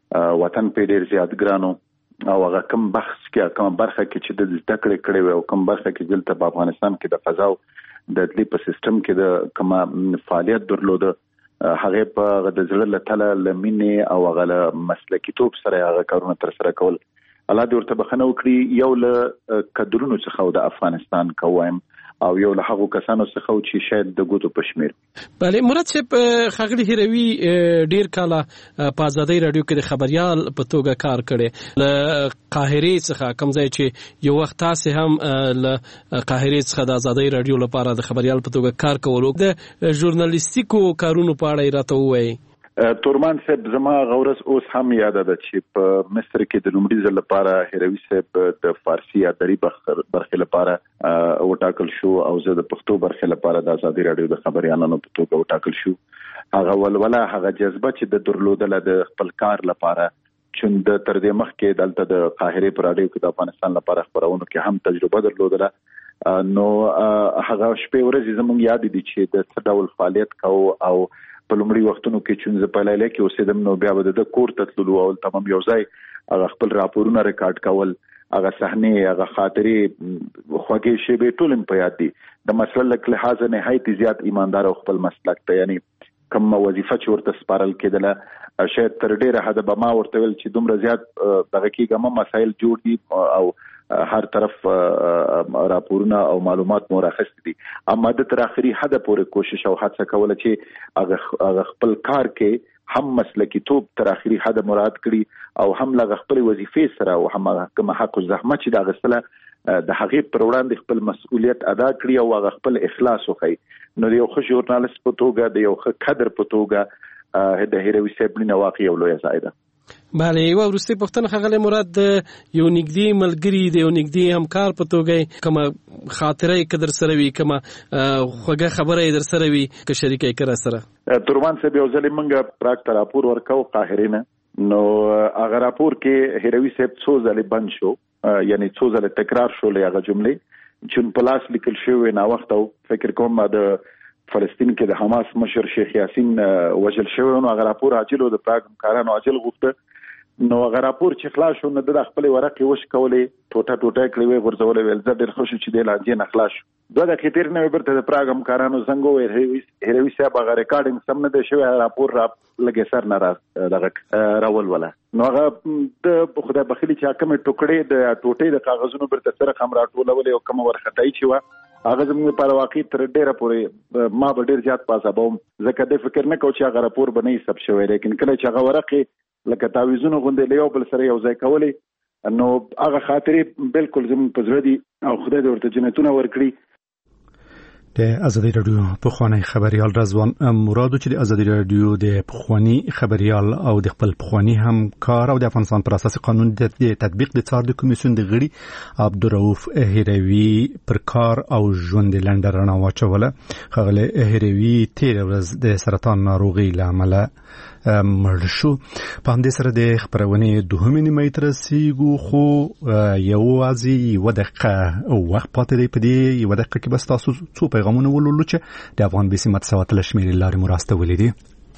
وطن په ډیر زیات ګرانو او هغه کوم بحث کې کوم برخه کې چې د زده کړې کړې او کوم برخه کې دلته په افغانستان کې د فضا او د عدلي په سیستم کې د کوم فعالیت درلوده، هغه په د زړه له تله لمینې او هغه له مسلکي توپ سره هغه کارونه تر سره کول. الله دې ورته بخنه وکړي. یو له قدرونو څخه د افغانستان کوم او یو له هغو کسانو څخه چې شاید د ګوتو په شمیر. بله مراد صاحب، ښاغلي هروي ډیر کاله په ازادي راډیو کې د خبريال په توګه کار کړی. له قاهرې څخه کوم ځای چې یو وخت تاسې هم له قاهرې څخه د ازادي راډیو لپاره د خبريال په توګه کار کولو، د ژورنالیستیکو کارونو په اړه راته ووایي. تورمان صاحب، زما غورس اوس هم یاد ده چې په مصر کې د لومړي ځل لپاره هروي صاحب د فارسی ادبي برخې لپاره وټاکل شو او زه د پښتو برخې لپاره د ازادي راډیو د خبريالانو په توګه وټاکل شو. هغه ولوله، هغه جذبه چې د درلودله د خپل کار لپاره، چې د تر دې مخکې دلته د قاهرې پر راډیو کې د افغانستان لپاره خبرونه کې هم تجربه درلودله، نو هغه شپې ورځې زموږ یاد دي چې د څه ډول فعالیت کوو او په لومړي وختونو کې چې په لایله کې اوسېدم نو بیا به د کور ته تللو او تمام یو ځای هغه خپل راپورونه ریکارډ کول، هغه صحنې، هغه خاطرې، خوږې شیبې ټول په یاد دي. د مسلک لحاظ نهایت زیات ایماندار او خپل مسلک ته یعنی کوم وظیفه چې ورته سپارل کېدله شاید تر ډیره حد به ما ورته ویل چې دومره زیات دغه کېږم مسایل جوړ دي او هر طرف راپورونه او معلومات مو راخستي دي، اما د تر اخري حد پورې کوشش او هڅه کوله چې هغه خپل کار کې هم مسلکی توپ تر اخري حد مراد کړي او هم لغه خپل وظیفې سره او هم کوم حق او زحمت چې دا غسله د هغې پر وړاندې خپل مسؤلیت ادا کړي او هغه خپل اخلاص وکړي. نو یو ښه ژورنالیست په توګه، د یو ښه قدر په توګه د هروي صاحب نه واقعي یو لویه ځای ده. بله، یوه وروستۍ پوښتنه ښاغلی مراد، د یو نږدې ملګري، د یو نږدې همکار په توګه کومه خاطره یې که در سره وي، کومه خوږه خبره یې در سره وي که شریکه یې که را سره؟ تورمان صاحب، یو ځل موږ پراګ ته راپور ورکوو قاهرې نه، نو هغه راپور کې هروي صاحب څو ځلې بند شو، یعنی څو ځلې تکرار شولې هغه جملې چې په لاس لیکل شوې ناوخته او فکر کوم د فلسطین کې د حماس مشر شیخ یاسین وژل شوی، نو هغه راپور عاجل او د پراګ همکارانو عاجل غوښته. نو هغه راپور چې خلاص شو نو د خپل ورقې وش کولې، ټوټه ټوټه کړې وې غورځولې، ویل زه ډېر خوشو چې د لانجې نه خلاص شو. دوه دقیقې تېر نه بیرته د پراګ همکارانو زنګ وویل هروي صاحب هغه ریکارډینګ سم نه دی شوی، راپور را لږې سر نه را دغه راولوله. نو هغه د خدای بخیلي چې کومې ټوکړې د ټوټې د کاغذونو بیرته سره هم راټولولې او کومه ورخطایي چې وه هغه زموږ لپاره واقعي تر ډېره پورې ما به ډېر زیات په عذابوم، ځکه د فکر نه کوم چې هغه راپور به نه حساب شوی، لیکن کله چې هغه ورقې لکه تعویزونه غوندې له یو بل سره یو ځای کولې نو هغه خاطرې بالکل زموږ په زړه دي او خدای دې ورته جنتونه ورکړي. د ازادي راډیو پخوانی خبريال رضوان مراد چې د ازادي راډیو د پخوانی خبريال او د خپل پخوانی همکار او د افغانستان پر اساس قانون د تطبیق د څار د کمیسیون د غړي عبدالرؤف هروي پر کار او ژوند لنډه رڼا واچوله. ښاغلی هروي تیر ورځ د سرطان ناروغي له امله مړ شو. په همدې سره د خبرونې دوهمې نیمې ته رسیږو، خو یوازې یوه دقیقه وخت پاتې دی. په دې یوه دقیقه کې بس تاسو څو پیغامونه ولولو چې د افغان بیسي متساوت له شمېرې لارې مو راستولې دي.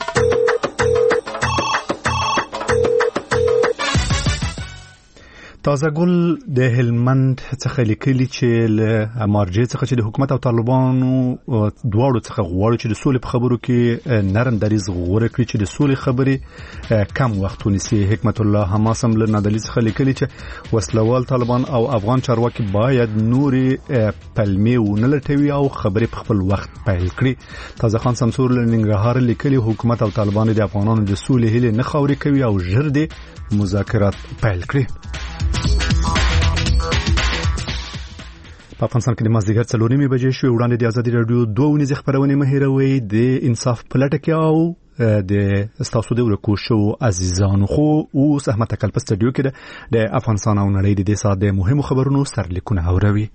تازه ګل د هلمند څخه لیکلي چې له مارجې څخه چې د حکومت او طالبانو دواړو څخه غواړي چې د سولې په خبرو کې نرم دریځ غوره کړي، چې د سولې خبرې کم وخت ونیسي. حکمت الله حماس هم له نادلي څخه لیکلي چې وسلوال طالبان او افغان چارواکي باید نورې پلمې ونه لټوي او خبرې په خپل وخت پیل کړي. تازه خان سمسور له ننګرهار لیکلي حکومت او طالبان د افغانانو د سولې هیلې نه خاورې کوي او ژر دې مذاکرات پیل کړي. په افغانستان کې د مازدیګر څلور نیمې بجې شوې. وړاندې د ازادي راډیو دوه ونیزې خبرونې مه هېروئ د انصاف په لټه کې او د ستاسو د ورکو شو عزیزانو. خو اوس احمد تکل په سټډیو کې د افغانستان او نړۍ د دې ساعت د مهمو خبرونو سرلیکونه اوروي.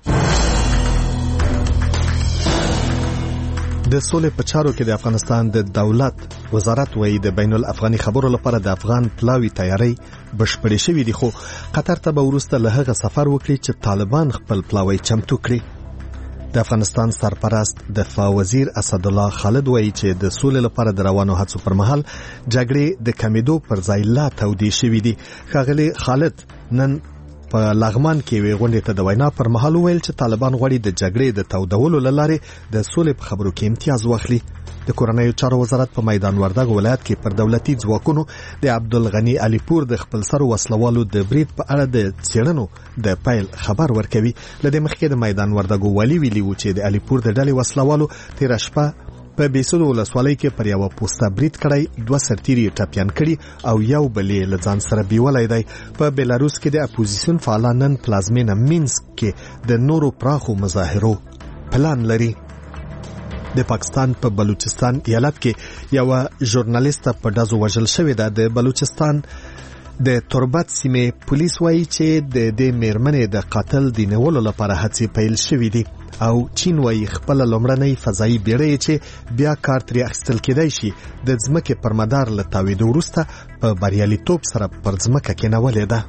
د سولې په چارو کې د افغانستان د دولت وزارت وایي د بین الافغاني خبرو لپاره د افغان پلاوی تیاری بشپړې شوې دي، خو قطر ته به وروسته له هغه سفر وکړي چې طالبان خپل پلاوی چمتو کړي. د افغانستان سرپرست دفاع وزیر اسدالله خالد وایي چې د سولې لپاره د روانو هڅو پر مهال جګړې د کمیدو پر ځای لا تودې شوې دي. ښاغلي خالد نن په لغمان کې وی غونډې ته د وینا پر مهال ویل چې طالبان غواړي د جګړې د تودولو لاره د سولې په خبرو کې امتیاز واخلي. د کورنیو چارو وزارت په میدان وردګ ولایت کې پر دولتي ځواکونو د عبدالغنی علي پور د خپل سر وسلوالو د برید په اړه د څېړنو د پیل خبر ورکوي. لدې مخکې د میدان وردګ والی ویلي و چې د علي پور د ډلې وسلوالو تیر شپه په بیسودو ولسوالۍ کې پر یو پوسټه برید کړی، دوه سرتیري ټپیان کړي او یو بلې له ځان سره بیولای دی. په بیلاروس کې د اپوزیسیون فعالان نن پلازمینه مینسک کې د نورو پراخو مظاهرو پلان لري. د پاکستان په بلوچستان ایالت کې یو ژورنالیست په ډزو وژل شوی دی. د بلوچستان د تربت سیمې پولیس وایي چې د دې میرمنې د قاتل د نیولو لپاره هڅې پیل شوې دي او چین وایي خپل لومړنۍ فضایي بیړۍ چې بیا کار ترې اخیستل کېدای شي د ځمکې پر مدار له تاویدو وروسته په بریالیتوب سره پر ځمکه کېنولې ده.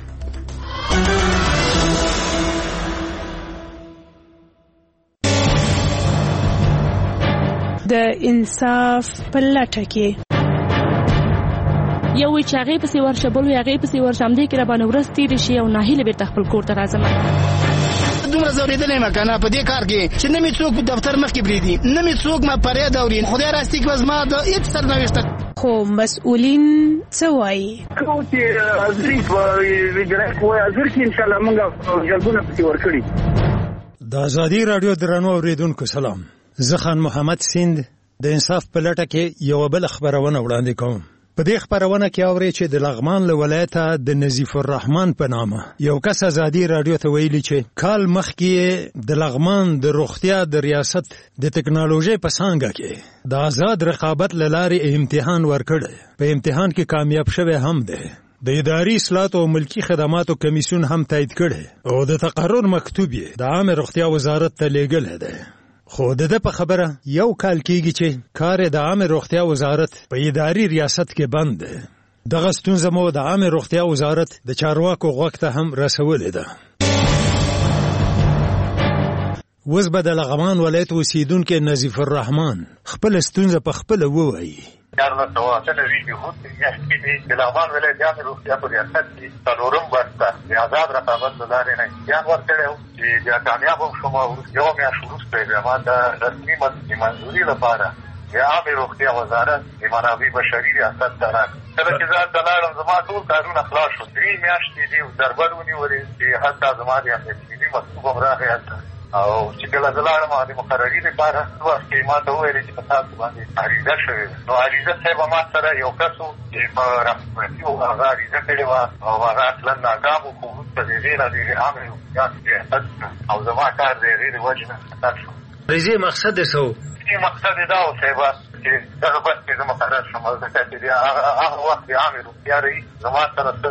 د انصاف په لټه کې یو چې هغه پسې ورشه بل هغه پسې ورشه هم دې کې را باندې ورس تیر شي او ناهیله بیرته خپل کور ته راځم. دومره زوریدلې ما کنه په دې کار کې چې نه می څوک دفتر مخ کې بریدي، نه می څوک ما پرې دورین. خدای راستي کې وزما د هیڅ سرنوشت خو مسؤلین څه وایي؟ کوم چې ازري په ویډیو کوه ازر کې ان شاء الله موږ جلبونه پسې ورکړي. د ازادي رادیو درنو اوریدونکو سلام. زه خان محمد سیند د انصاف په لټه کې یو بل خبرونه وړاندې کوم. په دې خبرونه کې اوري چې د لغمان له ولایته د نظیف الرحمن په نامه یو کس ازادي رادیو ته ویلي چې کال مخکې د لغمان د روغتیا د ریاست د ټکنالوژي په څانګه کې د آزاد رقابت له لارې امتحان ورکړی. په امتحان کې کامیاب شوی هم دی. د اداري اصلاحات او ملکی خدماتو کمیسیون هم تایید کړي او د تقرر مکتوب یې د عامه روغتیا وزارت ته لیږلی دی. خو د ده په خبره یو کال کېږي چې کار د عامه روغتیا وزارت په اداري ریاست کې بند دی. دغه ستونزه مو د عامه روغتیا وزارت د چارواکو غوږ ته هم رسولې ده. اوس به د لغمان ولایت اوسیدونکی نظیف الرحمن خپل ستونزه په خپله ووایي. یارو سوا سنوي يهود يحكي بلغمان ولایت عامه روغتیا په ریاست کې څلورم بسته د آزاد رقابت له لارې نه امتحان ورکړی چې بیا کامیاب هم شوم. یو میاشت وروسته بیا ما د رسمي منظوري لپاره د عامه روغتیا وزارت د منابع بشري ریاست ته راغی. کله چې زه هلته لاړم زما ټول کارونه خلاص شول. درې میاشتې دي دربل ونیولې چې حتی زما د امنیتي مکتوب هم راغی هلته او چې کله زه لاړم د مقرري لپاره وخت کې ما ته وویل چې په تاسو باندې عریضه شوې ده. نو عریضه صاحب ما سره یو کس و چې په رسمي و هغه عریضه کړې وه او هغه اصلا ناکام و. خو وروسته د هغې نه د عامې روغتیا ریاست او زما کار د هغې د وجې نه خطر شو. عریضې مقصد یې څه و؟ مقصد یې دا و صاحبه چې دغه بس کې زه مقرر شوم ځکه چې هغه وخت د عامې روغتیا رئیس زما سره څه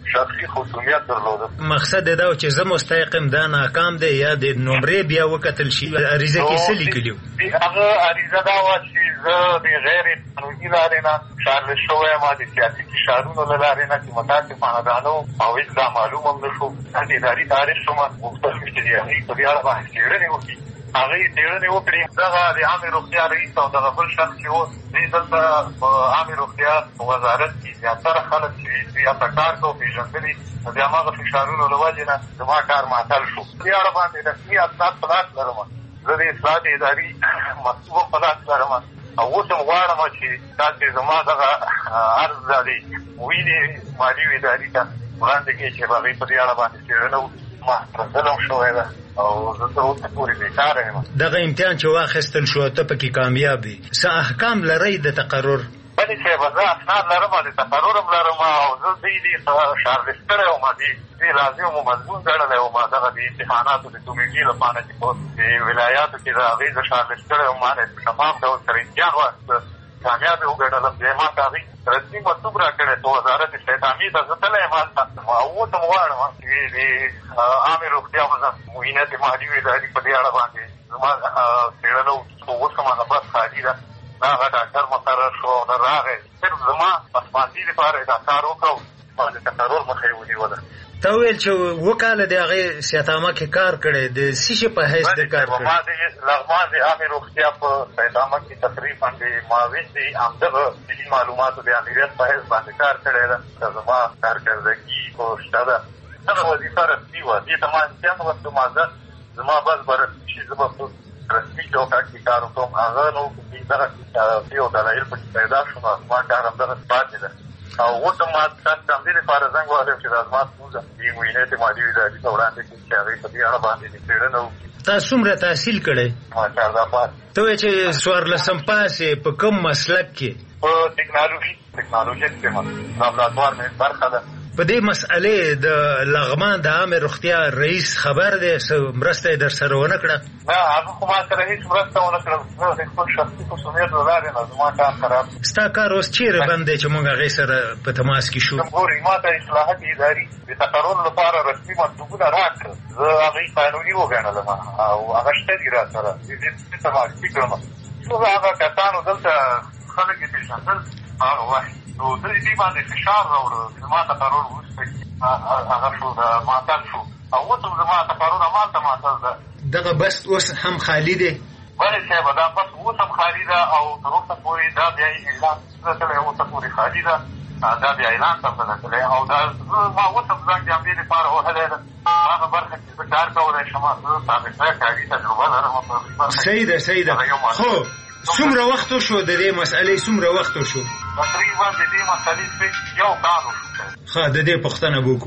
شخصي خصوصیت درلوده. مقصد دا چې زه مستحقم دا ناکام دی یا د نمرې بیا وکتل شي عریضه کې څه لیکلیو؟ هغه عریضه دا وه چې زه د غیر قانوني لارې نه شارل شوی یم، د سیاسي فشارونو له لارې نه چې متاسفانه دا نه او هېڅ دا معلوم هم نه شو. د اداري تاریخ شوم غوښتل مې چې د هغې په دې اړه باندې څېړنې وکړي. هغې څېړنې وکړي. دغه د عامې روغتیا رئیس او دغه بل شخص چې و دوی دلته په عامې روغتیا وزارت کې زیاتره خلک چې دوی هلته کار کوو پېژندلي، د هماغه فشارونو له وجې نه زما کار معطل شو. دې اړه باندې رسمي اسناد په لاس لرم، زه د اصلاح د اداري مکتوب هم په لاس لرم او اوس هم غواړم چې تاسې زما دغه عرض دا دی وینې مالي ادارې ته وړاندې کړي چې هغې په دې اړه باندې څېړنه وکړي. ما ظلم شوی ده او زه تر اوسه پورې بېکاره یم. دغه امتحان چې واخیستل شو ته پکې کامیاب یې، څه احکام لرئ د تقرر؟ بلې صاحبه زه اسناد لرم، د تقرر هم لرم او زه دوی دې شارلس کړی وم، دې لازم مو مضمون ګڼلی وم. دغه د امتحاناتو د کمیټې لپاره چې په ولایاتو کې د هغې زه شارلس کړی وم، ما نه په شفاف ډول سره امتحان واخیسته، کامیاب یې وګڼلم. بیا ما ته هغې رسمي مکتوب را کړی په وزارت استعدامي ته زه تللی یم هلته. اوس هم غواړم چې د عامې روغتیا معینت مالي ادارې په دې اړه باندې زما څېړنه وکړي. خو اوس هم هغه بس خالي ده، نه هغه ډاکټر مقرر شو او نه راغی. صرف زما پسماندي لپاره یې دا کار وکړو، ما د تقرر مخه یې ونیوله. تا ویل چې اووه کاله د هغې سیدعامه کې کار کړی، د څه شي په حیث د کار کړی؟ ما د لغمان د عامې روغتیا په سیدعامه کې تقریبا د معاون د همدغه صحي معلوماتو د امریت په حیث باندې کار کړی ده. که زما کارکردګي خو شته ده، دغه وظیفه رسمي وه، دې ته ما امتیاز ورکړم. زه زما بس به رسمي شي، زه به په رسمي چوکاټ کې کار وکړم. هغه نو دغه یو دلایل پکې پیدا شو، نو زما کار همدغسې پاتې ده. او اوس هم ما تاسو ته همدې لپاره زنګ وهلی چې دا زما ستونزه دې معینې د مالي ادارې ته وړاندې کړي چې هغې په دې اړه باندې دې څېړنه وکړي. تا څومره تحصیل کړی؟ ما چارده پاس. ته وایې چې څوارلسم پاس یې په کوم مسلک کې؟ په ټکنالوژي ټکنالوژي کې لابراتوار مې برخه ده. په دې مسئلې د لغمان د عامې روغتیا رئیس خبر دی؟ څه مرسته یې در سره ونه کړه؟ نه، هغه خو ما سره هېڅ مرسته ونه کړه. زه د خپل شخصي خصوصیت له لارې نه زما کار خراب دی. ستا کار اوس چېرې بند دی چې موږ هغې سره په تماس کې شو؟ ګورې ما ته اصلاحات اداري د تقرر لپاره رسمي مکتوبونه راکړل، زه هغې قانوني وګڼلم او هغه شته دي را سره، د دې څه معرفي کړم. څو هغه کسانو دلته خلک یې پېژندل هغه وخت، نو زه دې باندې فشار راوړه. زما تقرر وروسته هغه شو معطل شو او اوس هم زما تقرر همالته معطل ده. دغه بس اوس هم خالي دی؟ بلې صاحبه دا بس اوس هم خالي ده او تر اوسه پورې دا بیا اعلان تللی، اوسه پورې خالي ده، دا بیا اعلان ته نه تللی. او دا ما اوس هم ځان د همدې لپاره وهلی ده، هغه برخه چې زه کار کولی شم، زه سابقه کاري تجربه لرم. صحیح ده صحیح ده. خو څومره وخت وشو د دې مسئلې؟ څومره وخت وشو؟ تقریبا د دې مسئلې یو کال وشو. ښه، د دې پوښتنه وکړو.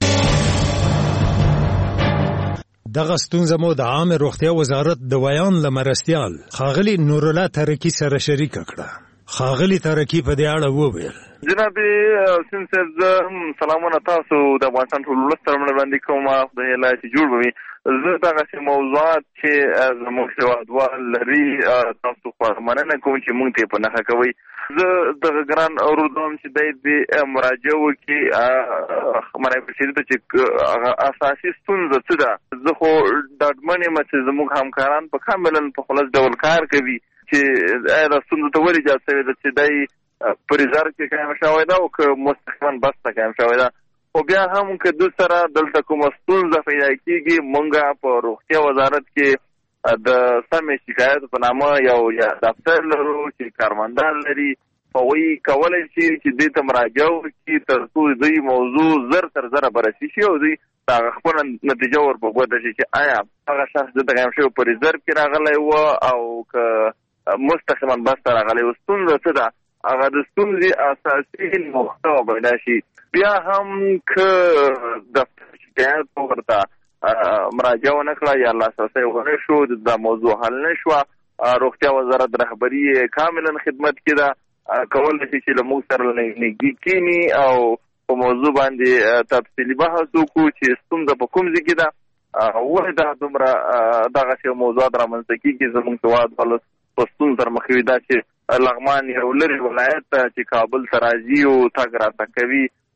دغه ستونزه مو د عامې روغتیا وزارت د ویان له مرستیال ښاغلي نورالله ترکي سره شریکه کړه. ښاغلي ترکي په دې اړه وویل: جناب حسین صاحب، زه سلامونه تاسو د افغانستان ټول ولس سره وړاندې کوم. خدای الله چې جوړ وي. زه دغسې موضوعات چې زموږ هېوادوال لري تاسو خوا مننه کوم چې موږ ته یې په نښه کوئ. زه دغه ګران اورودم چې دی دې مراجعه وکړي مرای پرسیدي ته چې هغه اساسي ستونزه څه ده. زه خو ډاډمن یم چې زموږ همکاران په کاملا په خلاص ډول کار کوي چې آیا دا ستونزه ته ولې ایجاد شوې ده چې دی په ریزرو کې قایم شوی ده او که مستقیما بس ته قایم شوی ده. خو بیا هم که دوی سره دلته کومه ستونزه پیدا کېږي، موږ په روغتیا وزارت کې د سمې شکایت په نامه یو دفتر لرو چې کارمندان لري. هغوی کولی شي چې دې ته مراجعه وکړي تر څو دوی موضوع زر تر زره بررسي شي او دوی هغه خپله نتیجه ور په ګوته شي چې آیا هغه شخص دلته قایم شوی په ریزرو کې راغلی و او که مستقیما بس ته راغلی و. ستونزه څه ده؟ هغه د ستونزې اساسي محتوا پیدا شي. بیا هم که دفتر شکایت ورته مراجعه ونه کړه یا لاسرسی ونه شو، دا موضوع حل نه شوه، روغتیا وزارت رهبري کاملا خدمت کې ده، کولی شي چې له موږ سره نږدې کښېني او په موضوع باندې تفصیلي بحث وکړو چې ستونزه په کوم ځای کې ده، ولې دا دومره دغسې موضوعات رامنځته کېږي. زموږ هېواد خلک په ستونزو سره مخ وي. دا چې لغمان یو لرې ولایت ته چې کابل ته راځي او تګ راتګ کوي،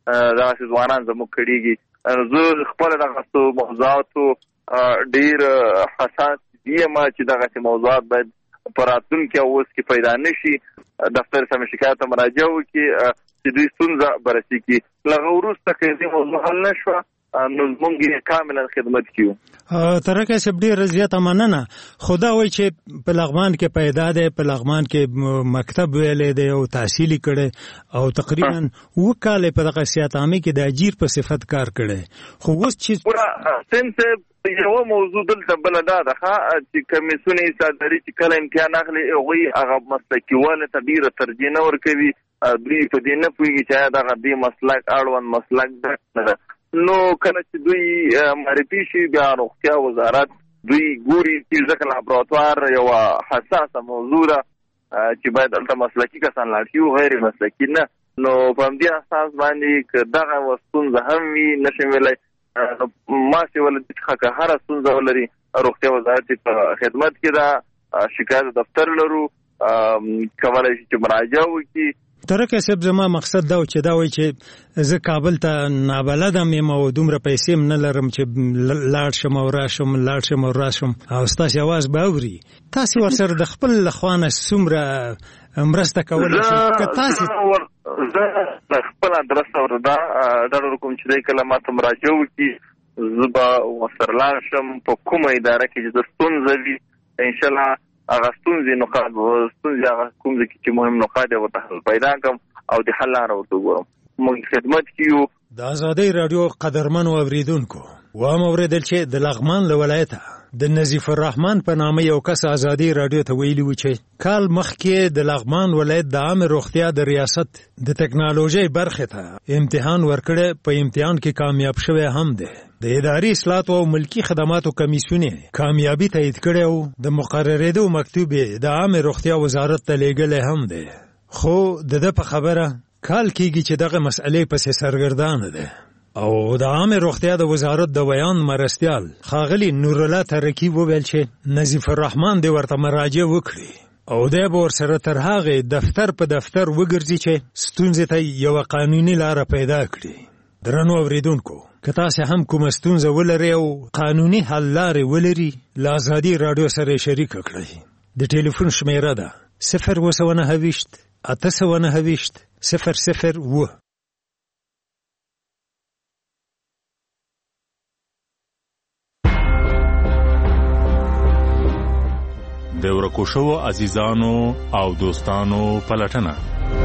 دغه ځوانان زموږ کړيږي. زه خپل دغه موضوعاتو ډیر حساس یم چې دغه موضوعات باید په راتلونکي اوس کې پیدا نشي. دفتر سم شکایت ته مراجعه وکړي چې دوی ستونزه بررسي کړي. لغه وروسته که دې موضوع حل نه شوه نو موږ کاملا خدمت کوو. ترکه صاحب ډېره زیاته مننه. خو دا وایي چې په لغمان کې پیدا دی، په لغمان کې مکتب ویلی دی او تحصیل یې کړی او تقریبا اوه کاله په دغه سیاحت عامې کې د اجیر په صفت کار کړی. خو اوس چې سنس یوه موضوع دلته بله دا ده چې کمیسیون صادري چې کله امتحان اخلي هغوی هغه مسلکي والي ته ډېره ترجیح نه ورکوي. دوی په دې نه پوهېږي چې آیا دغه دې مسلک اړوند مسلک ده نه ده. نو کله چې دوی معرفي شي بیا روغتیا وزارت دوی ګوري چې ځکه لابراتوار یوه حساسه موضوع ده چې باید دلته مسلکي کسان لاړ شي او غیر مسلکي نه. نو په همدې اساس باندې که دغه ستونزه هم وي نشم ویلی ما چې ولدي څخه که هره ستونزه ولري روغتیا وزارت په خدمت کې ده. شکایت دفتر لرو، کولی شي چې مراجعه وکړي. ترکه صاحب زما مقصد دا و چې دا وایي چې زه کابل ته نابلدم یم او دومره پیسې هم نه لرم چې لاړ شم او راشم لاړ شم او راشم او ستاسې اواز به اوري. تاسې ورسره د خپل له خوا نه څومره مرسته کولی شئ؟ که تاسې زه خپل ادرس اورده ډاډ کوم چې دی کله ما ته مراجعه وکړي زه به ورسره لاړ شم په کومه اداره کې چې د ستونزه وي انشاءالله هغه ستونزې نقاط ستونزې هغه کوم ځای کې چې مهم نقاط یې ورته حل پیدا کړم او د حل لاره ورته وګورم. موږ خدمت کیو. د ازادۍ راډیو قدرمنو اوریدونکو وام اورېدل چې د لغمان له ولایته د نظیف الرحمن په نامه یو کس ازادۍ راډیو ته ویلي و چې کال مخکې د لغمان ولایت د عامه روغتیا د ریاست د ټکنالوژۍ برخې ته امتحان ورکړی. په امتحان کې کامیاب شوی هم دی. د اداري اصلاحاتو او ملکی خدماتو کمیسیون کامیابی تایید کړی او د مقررېدو مکتوب د عامه روغتیا وزارت ته لیږلی هم دی. خو د ده په خبره کال کېږي چې دغه مسئلې پسې سرګردانه ده او د عامه روغتیا د وزارت د ویان مرستیال ښاغلي نورالله ترکي وویل چې نظیف الرحمن دې ورته مراجعه وکړي او دی به ورسره تر هغې دفتر په دفتر وګرځي چې ستونزې ته یوه قانوني لاره پیدا کړي. درنو اوریدونکو که تاسې هم کومه ستونزه ولرئ او قانوني حل لارې ولري له ازادي راډیو سره شریکه کړئ. د ټلیفون شمیره ده صفر اوه سوه نهه ویشت اته سوه نهه ویشت صفر صفر اوه. د ورکو شوو عزیزانو او دوستانو پلټنه.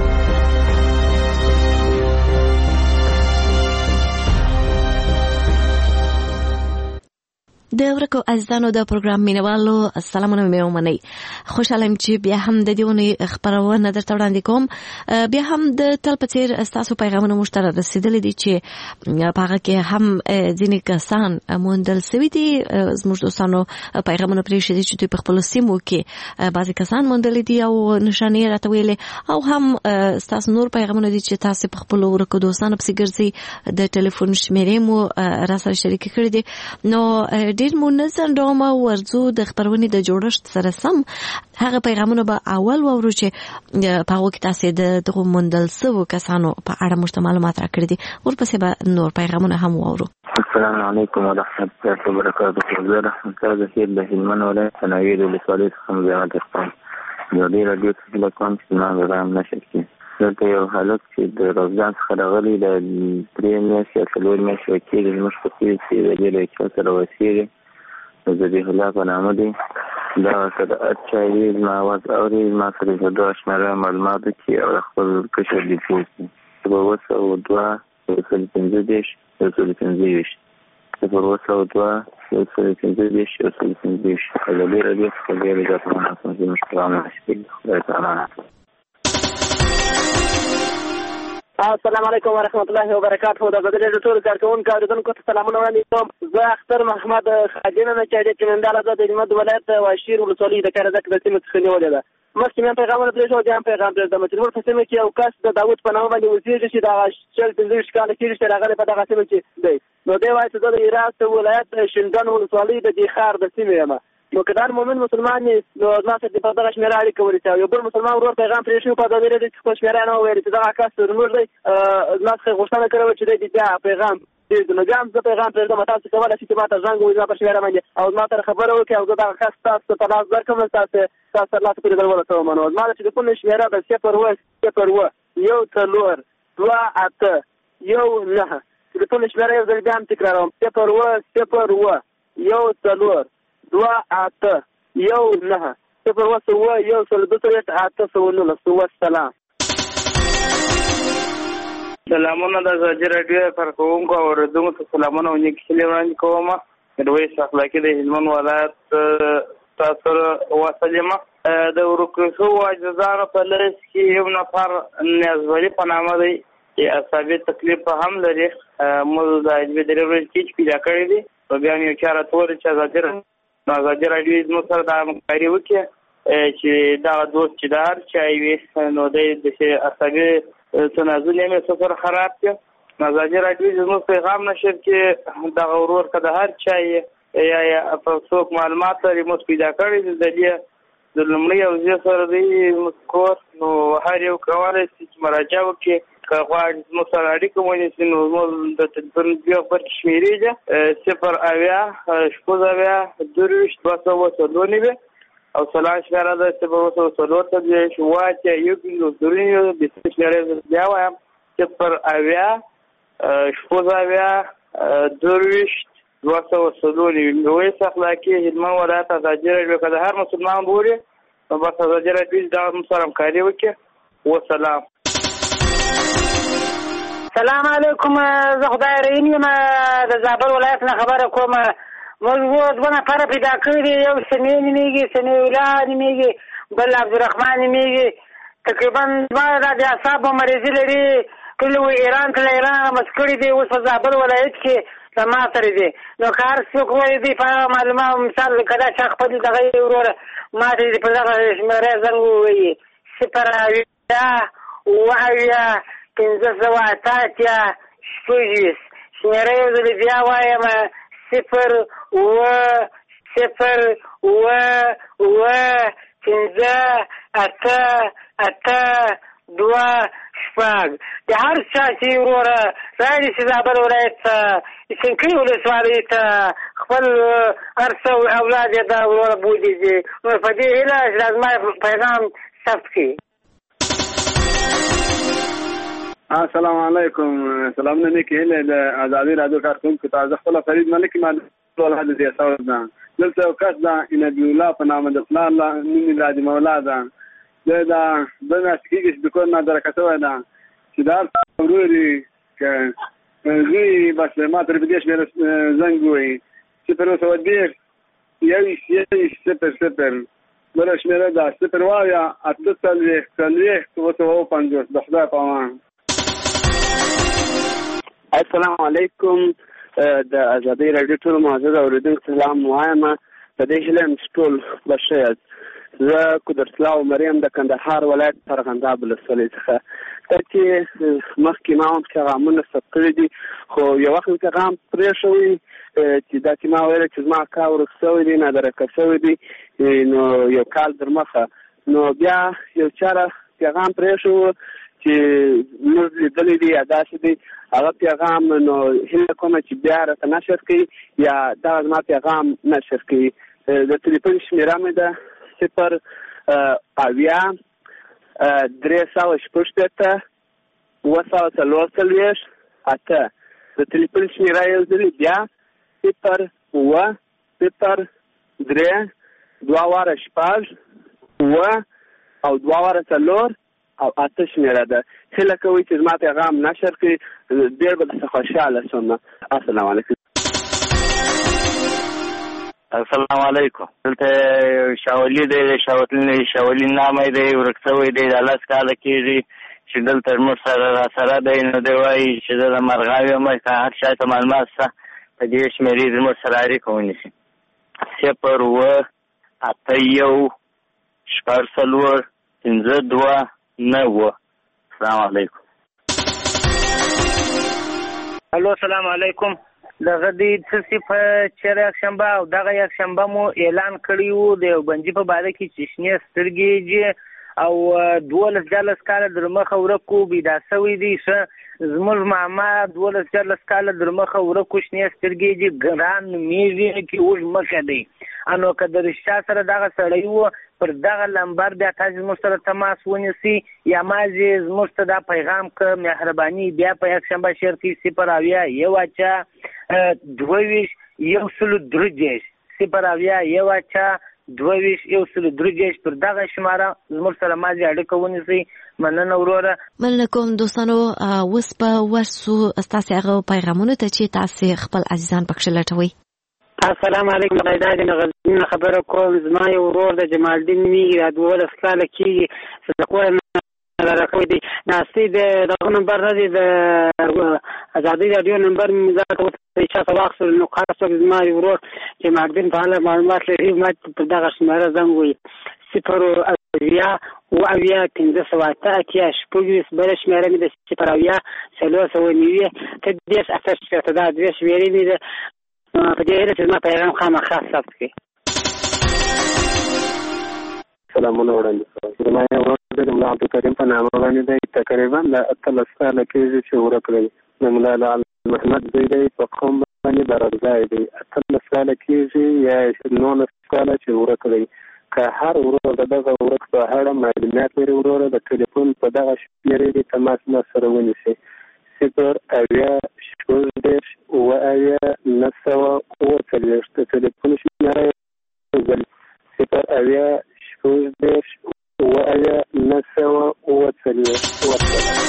د ورکو عزیزانو د پروګرام مینوالو سلامونه مې ومنئ. خوشحاله یم چې بیا هم د دې اونۍ خپرونه درته وړاندې کوم. بیا هم د تل په څېر ستاسو پیغامونه موږ ته رارسېدلي دي چې په هغه کې هم ځینې کسان موندل سوي دي. زموږ دوستانو پیغامونه پرېښي دي چې دوی په خپلو سیمو کې بعضې کسان موندلي دي او نښانې یې راته ویلې او هم ستاسو نور پیغامونه دي چې تاسې په خپلو ورکو دوستانو پسې ګرځئ. د ټلیفون شمېرې مو راسره شریکې کړي دي. نو ډېر منظم ډول ورځو د خپرونې د جوړښت سره سم هغه پیغامونه به اول واورو چې په هغو کې تاسې د دغو موندل سوو کسانو په اړه موږ ته معلومات راکړي دي. ورپسې به نور پیغامونه هم واورو. السلام علیکم ورحمت الله وبرکاته. زه رحمت الله ظهیر د هلمند ولایت څناویر ولسوالۍ څخه مزاحمت کوم. یو ډېر راډیو څخه هیله کوم چې زما غږ نشر کړي. دلته یو هلک چې د روزګان څخه راغلی د درې میاشتې یا څلور میاشتې کېږي زموږ په سیمه کې د دې له یو چا سره اوسېږي د ذبیح الله په نامه دی. دا ورته د هر چا وي زما اواز اوري زما سره د دوه شمېره معلومات وکړي او د خپل کشر ډیټیل کړي. صفر اوه سوه دوه یو سل پنځه دېرش یو سل پنځه ویشت صفر اوه سوه دوه یو سل پنځه دېرش یو سل پنځه ویشت. ازادي راډیو څخه ډېر زیات مننه کوم چې موږ پروګرام نشي. خدای تعالی. السلام علیکم ورحمت الله وبرکاته. د بدلې د ټول کارکونکو اوریدونکو ته سلامونه وړاندې کوم. زه اختر محمد خادم نه چې د چمندال آزاد هلمند ولایت واشیر ولسوالۍ د کارزک د سیمې څخه نیولې ده. مخکې مې پیغامونه پرېښود بیا هم پیغام پرېږدم چې زموږ په سیمه کې یو کس د داود په نامه باندې اوسېږي چې دغه شل پنځه ویشت کاله کېږي چې راغلی په دغه سیمه کې دی. نو دی وایي چې زه د هرات ولایت شینډنډ ولسوالۍ د دې ښار د سیمې یم. نو که دا مؤمن مسلمان نو زما سره په دغه شمیره اړیکه ونیسي. یو بل مسلمان ورور پیغام پرې شو په ازادي راډیو کې خپل شمیره نه وویل چې دغه کس زموږ دی، زما څخه غوښتنه کړې وه چې دی بیا پیغام پرېږدو. نو بیا هم زه پیغام پرېږدم، تاسو کولی شئ چې ما ته زنګ ووهئ زما په شمیره باندې او زما سره خبره وکړئ او زه دغه کس تاسو ته لاس درکړم، تاسو تاسو ترلاسه کړي در ورسوم. نو زما د ټلیفون شمیره ده صفر اووه صفر اووه یو څلور دوه اته یو نهه. ټلیفون شمیره یو ځل بیا هم تکراروم، صفر اووه صفر اووه یو څلور دوه اته یو نهه صفر اووه اووه یو څلور دوه څلوېښت اته سوه نولس. والسلام. سلامونه د ازادي راډیو کارکوونکو او اورېدونکو ته سلامونه او نیکې هیلې وړاندې کوم. میرویس اخلاقي د هلمند ولایت تاسو سره واصل یم. د ورکو شوو عاجزانو په لړ کې یو نفر نیازولي په نامه دی چې اعصابي تکلیف هم لري. موږ د علمي درې ورځې کې پیدا کړی دی په بیا یو چاره تور چې ازادي نو ازادي راډیو زموږ سره د همکاري وکړي چې دغه دوست چې د هر چا وي نو دی د اعصابي تنازل یې مې سفر خراب کړ. ازادي راډیو زموږ پیغام نشر کې دغه ورور که د هر چا یا یا په څوک معلومات لري موږ پیدا کړی د دې د لومړي او زه سره دی مسکور نو هر یو کولی شي چې مراجعه وکړي. که غواړي زموږ سره اړیکه ونیسي نو زموږ د تلیفون بیا خبر شمېرې ده صفر اویا شپږ اویا درویشت دوه سوه څلور نوي او سلام شمېره ده صفر اووه سوه څلور څلوېښت اووه اتیا یو پنځوس درې نوي. بېسته شمېرې بیا وایم صفر اویا شپږ اویا درویشت دوه سوه څلور نوي. میرویس اخلاقي هلمند ولایت ازادي راډیو که د هر مسلمان بوري نو بس ازادي راډیو دا هم سره همکاري وکړي. وسلام. سلام علیکم. زه خدای رحیم یم د زابل ولایت نه خبره کوم. موږ دوه نفره پیدا کړي دي، یو سمیع نومېږي، سمیع الله نومېږي، بل عبدالرحمن نومېږي. تقریبا دواړه دا د اعصابو مریضي لري. کله و ایران ته له ایران مس کړي دي، اوس په زابل ولایت کې د ما سره دي. نو که هر څوک وایي دي په هغه معلومات مثال که دا چا خپل دغه یې وروره ما ته دې په دغه شمېرې زنګ ووایي صفر اویا اووه اویا پنځه سوه اته اتیا شپږ ویشت. شمېره یو ځلې بیا وایم صفر اووه صفر اووه اووه پنځه اته اته دوه شپږ. د هر چا چې وروره راځي چې زابل ولایت ته سنکۍ ولسوالۍ ته خپل هر څه اولاد یې دا وروره بولي دي نو په دې هیله چې دا زما پیغام ثبت کړي. السلام علیکم. سلامونه نیکې هیلې د ازادي راډیو کارکوونکو ته. زه خپله فرید ملک یم ولایت د یساوس نه. دلته یو کس ده انبي الله په نامه د پلار نوم یې رادي مولا ده. زه دا دوه میاشتې کېږي چې د کور نه درکه شوی ده چې دا ورور یې که زوی بس ما ته په دې شمېره زنګ ووایي صفر اووه سوه دېرش یوویشت یوویشت صفر صفر. بله شمېره ده صفر اویا اته څلوېښت څلوېښت اووه سوه اووه پنځوس. د خدای په امان. السلام علیکم. د ازادي راډیو ټول معزز اورېدونکو سلام وایم. په دې هیله یم چې ټول به ښه یاست. زه قدرتالله مریم د کندهار ولایت ارغنداب ولسوالۍ څخه. دا چې مخکې ما هم پیغامونه ثبت کړي دي خو یو وخت مې پیغام پرېښوی چې دا چې ما ویل چې زما اکا ورک شوی دی نادرکه شوی دی نو یو کال در مخه نو بیا یو چاره پیغام پرېښو چې موږ لیدلی دی یا داسې دی هغه پیغام نو هیله کومه چې بیا راته نشر کړي یا دغه زما پیغام نشر کړي. د تلیفون شمېره مې ده صفر اویا درې سوه شپږ شپېته اووه سوه څلور څلوېښت اته. د تلیفون شمېره یو ځلې بیا صفر اووه صفر درې دوه واره شپږ اووه او دوه واره څلور او اته شمېره ده. هیله کوئ چې زما پیغام نشر کړي ډېر به درڅخه خوشحاله شم. السلام علیکم. السلام علیکم. دلته شاولي دی شاولي شاولي نامه دی ورک شوی دی د لس کاله کېږي چې دلته موږ سره را سره دی نو دی وایي چې زه د مرغاو یم که هر چا ته معلومات شته په دې شمېرې زموږ سره اړیکه ونیسي صفر اووه اته یو شپږ څلور پنځه دوه نوه. السلام علیکم. الو السلام علیکم. دغه د څه په چیرې یک شنبه او دغه یک شنبه مو اعلان کړی وو د بنجي په باره کې چې شنې سترګې او دولس جلس کاله در مخه ورکو بیدا سوی دی ښه زموږ ماما دولس جلس کاله در مخه ورکو شنې سترګې چې ګران نومیږي کې اوږ مخه دی انو که د رښتیا سره دغه سړی وو پر دغه لمبر بیا تاسو زموږ سره تماس ونیسئ یا مازې زموږ ته دا پیغام که مهرباني بیا په یک شنبه شعر کې صفر اویا یو اچا دوه ویشت یو سلو درې دېرش صفر اویا یو اچا دوه ویشت یو سلو درې دېرش پر دغه شماره زموږ سره مازې اړیکه ونیسئ. مننه وروره. مننه کوم دوستانو. اوس به ورسو ستاسې هغه پیغامونو ته چې تاسې خپل عزیزان پکښې لټوئ. السلام علیکم. غیدا د غزنین خبره کوم. زما یو ورور د جمال الدین میږي د دولس کاله کېږي د کور نه راکوي دی ناستې د دغه نمبر نه دی د ازادي راډیو نمبر مې ځکه وته چې تاسو واخلئ نو خاص زما یو ورور جمال الدین په اړه معلومات لري ما په دغه شماره زنګ وي صفر اویا او اویا پنځه سوه اته اتیا شپږ بله شمېره مې د صفر اویا څلور سوه نوي ته دېرش اته شپېته دا دوې شمېرې مې د په دې هیله چې زما پیغام خامخا ثبت کړي. سلامونه وړاندې زما یو ورور د ملا عبدالکریم په نامه باندې دی تقریبا د اتلس کاله کېږي چې ورک دی د ملا لعل محمد زوی دی په قوم باندې برابرځای دی اتلس کاله کېږي یا نولس کاله چې ورک دی که هر ورور د دغه ورک په اړه معلومات لري وروره د ټلیفون په دغه شمېرې دې تماس ما سره ونیسي صفر اویا شپږ دېرش اووه اویا نهه سوه اووه څلوېښت د ټلیفون شمېره صفر اویا شپږ دېرش اووه اویا نهه سوه اووه څلوېښت.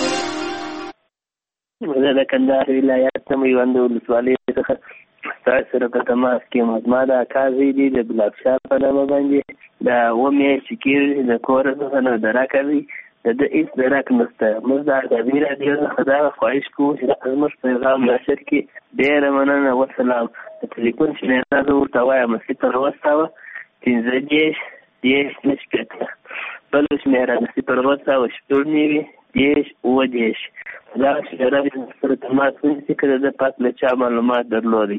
زه د کندهار ولایت څخه میوند ولسوالۍ څخه ستاسو سره په تماس کې یم. زما د اکا زوی دی د ګلابشاه په نامه باندې د اووه میاشتې کېږي د کور څخه نه درکه دی د ده هېڅ درک نشته. موږ د ازادي راډیو څخه دغه خواهش کوو چې زموږ پیغام نشر کړي. ډېره مننه. وسلام. د ټلیفون شمېره زه ورته وایم صفر اوه سوه پنځه دېرش دېرش نه شپېته بله شمېره د صفر اوه سوه شپږ نوي دېرش اووه دېرش په دغه شمېره باندې سره تماس ونیسئ که د ده پاک له چا معلومات درلودئ.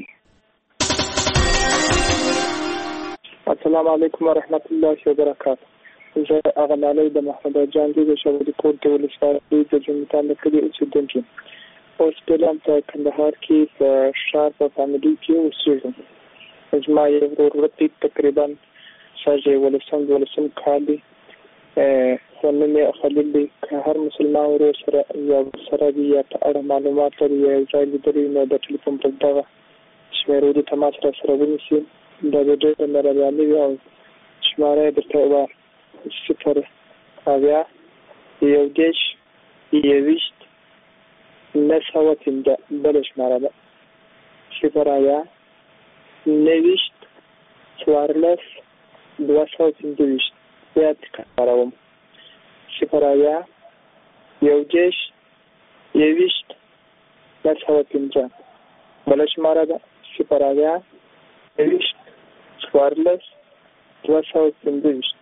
السلام علیکم ورحمت الله وبرکاته. زه هغه نالۍ د محمد جان دی د شاوري کور د ولسوالۍ د جومتان د کلي اوسېدونکي اوس فعلا په کندهار کې په ښار په فامیلي کې اوسېږم. زما یو ورور ورته تقریبا شاید یولسم دولسم کال دی خو نوم یې خلیل دی. که هر مسلمان ورور سره یا سره وي یا په اړه معلومات لري یا یو ځای لیدلی نو د ټلیفون پر دغه شمېرو د تماس را سره ونیسي. دا د ډېره مهرباني وي او شماره یې درته ووایه صفر اویا یو دېرش یوویشت نهه سوه پنځه بله شماره ده صفر اویا نهه ویشت څوارلس دوه سوه پنځه ویشت بیا تکراروم صفر اویا یو دېرش یوویشت نهه سوه پنځه بله شماره ده صفر اویا نهه ویشت څوارلس دوه سوه پنځه ویشت.